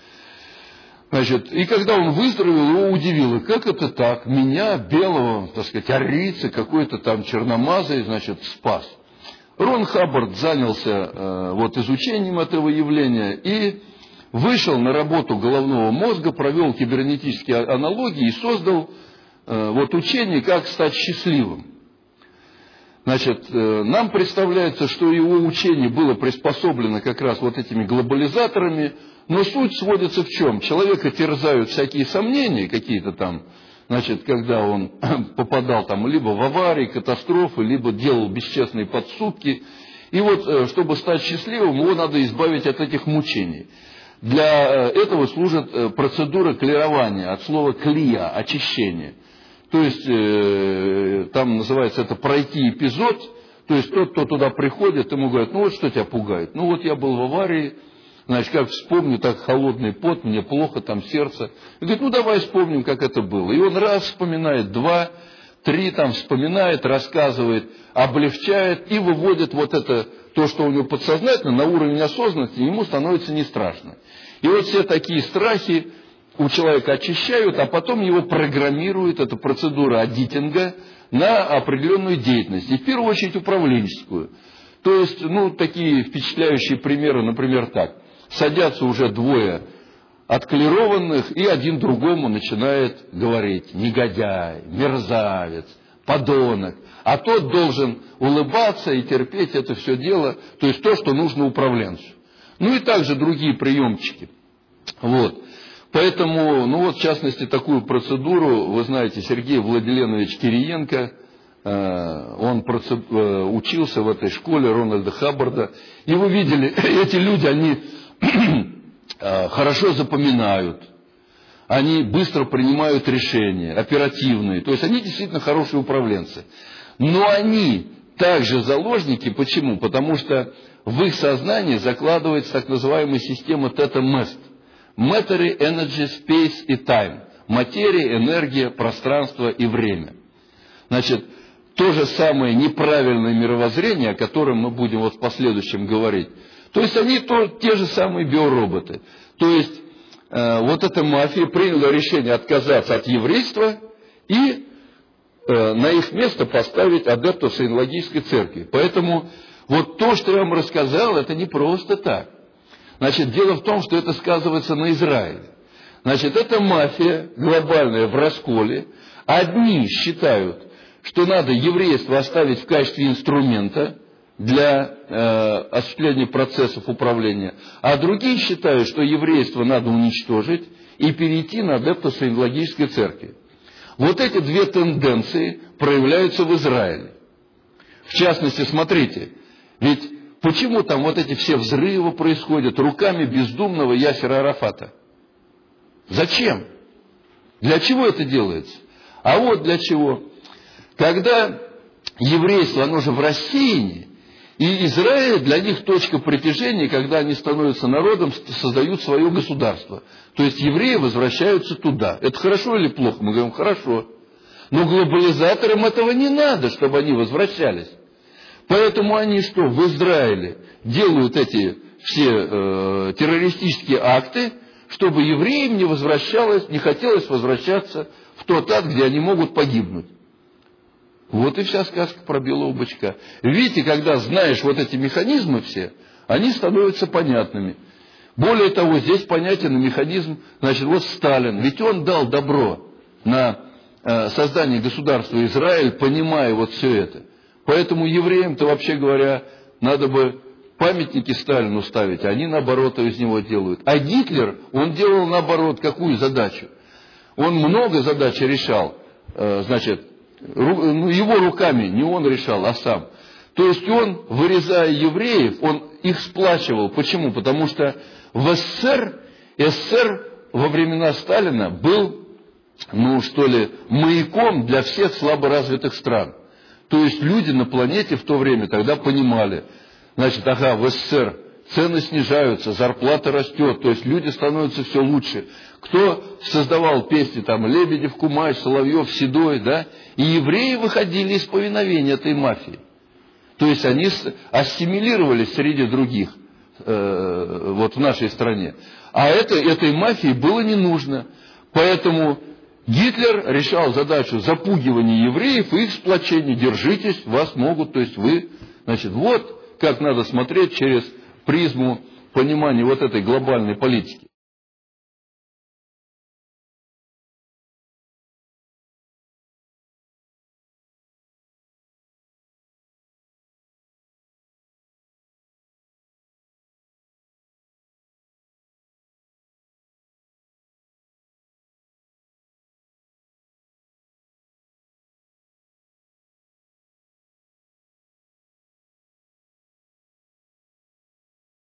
Значит, и когда он выздоровел, его удивило, как это так, меня, белого, так сказать, арийца, какой-то там черномазый, значит, спас. Рон Хаббард занялся изучением этого явления и вышел на работу головного мозга, провел кибернетические аналогии и создал учение, как стать счастливым. Значит, нам представляется, что его учение было приспособлено как раз вот этими глобализаторами, но суть сводится в чем? Человека терзают всякие сомнения какие-то там, значит, когда он попадал там либо в аварии, катастрофы, либо делал бесчестные подсудки. И вот, чтобы стать счастливым, его надо избавить от этих мучений. Для этого служит процедура клирования, от слова клия, очищение. То есть, там называется это пройти эпизод, то есть тот, кто туда приходит, ему говорят, вот что тебя пугает? Я был в аварии, значит, как вспомню, так холодный пот, мне плохо, там сердце. И говорит, давай вспомним, как это было. И он раз вспоминает, два, три там вспоминает, рассказывает, облегчает и выводит вот это, то, что у него подсознательно, на уровень осознанности, ему становится не страшно. И вот все такие страхи у человека очищают, а потом его программируют, это процедура аддитинга, на определенную деятельность. И в первую очередь управленческую. То есть, такие впечатляющие примеры, например, так. Садятся уже двое отклированных, и один другому начинает говорить: негодяй, мерзавец, подонок. А тот должен улыбаться и терпеть это все дело, то есть то, что нужно управленцу. И также другие приемчики. Поэтому, в частности, такую процедуру, вы знаете, Сергей Владиленович Кириенко, он учился в этой школе Рональда Хаббарда. И вы видели, эти люди, они хорошо запоминают, они быстро принимают решения, оперативные. То есть они действительно хорошие управленцы. Но они также заложники. Почему? Потому что в их сознании закладывается так называемая система тета-мест. Matter, Energy, Space и Time. Материя, энергия, пространство и время. Значит, то же самое неправильное мировоззрение, о котором мы будем в последующем говорить. То есть они те же самые биороботы. То есть вот эта мафия приняла решение отказаться от еврейства и на их место поставить адептов саентологической церкви. Поэтому вот то, что я вам рассказал, это не просто так. Значит, дело в том, что это сказывается на Израиле. Значит, это мафия глобальная в расколе. Одни считают, что надо еврейство оставить в качестве инструмента для осуществления процессов управления, а другие считают, что еврейство надо уничтожить и перейти на адептосоингологической церкви. Вот эти две тенденции проявляются в Израиле. В частности, смотрите, ведь почему там вот эти все взрывы происходят руками бездумного Ясера Арафата? Зачем? Для чего это делается? А вот для чего. Когда еврейство, оно же в рассеянии, и Израиль для них точка притяжения, когда они становятся народом, создают свое государство. То есть евреи возвращаются туда. Это хорошо или плохо? Мы говорим, хорошо. Но глобализаторам этого не надо, чтобы они возвращались. Поэтому они что, в Израиле делают эти все террористические акты, чтобы евреям не хотелось возвращаться в тот ад, где они могут погибнуть. Вот и вся сказка про белого бычка. Видите, когда знаешь вот эти механизмы все, они становятся понятными. Более того, здесь понятен механизм, значит, вот Сталин, ведь он дал добро на создание государства Израиль, понимая вот все это. Поэтому евреям-то, вообще говоря, надо бы памятники Сталину ставить, а они наоборот из него делают. А Гитлер, он делал наоборот, какую задачу? Он много задач решал, значит, его руками, не он решал, а сам. То есть он, вырезая евреев, он их сплачивал. Почему? Потому что в СССР во времена Сталина был, маяком для всех слаборазвитых стран. То есть люди на планете в то время тогда понимали, значит, в СССР цены снижаются, зарплата растет, то есть люди становятся все лучше. Кто создавал песни, там, Лебедев, Кумач, Соловьев, Седой, да, и евреи выходили из повиновения этой мафии. То есть они ассимилировались среди других, вот в нашей стране. А этой мафии было не нужно. Поэтому Гитлер решал задачу запугивания евреев и их сплочения. Держитесь, вас могут, то есть вы, значит, вот как надо смотреть через призму понимания вот этой глобальной политики.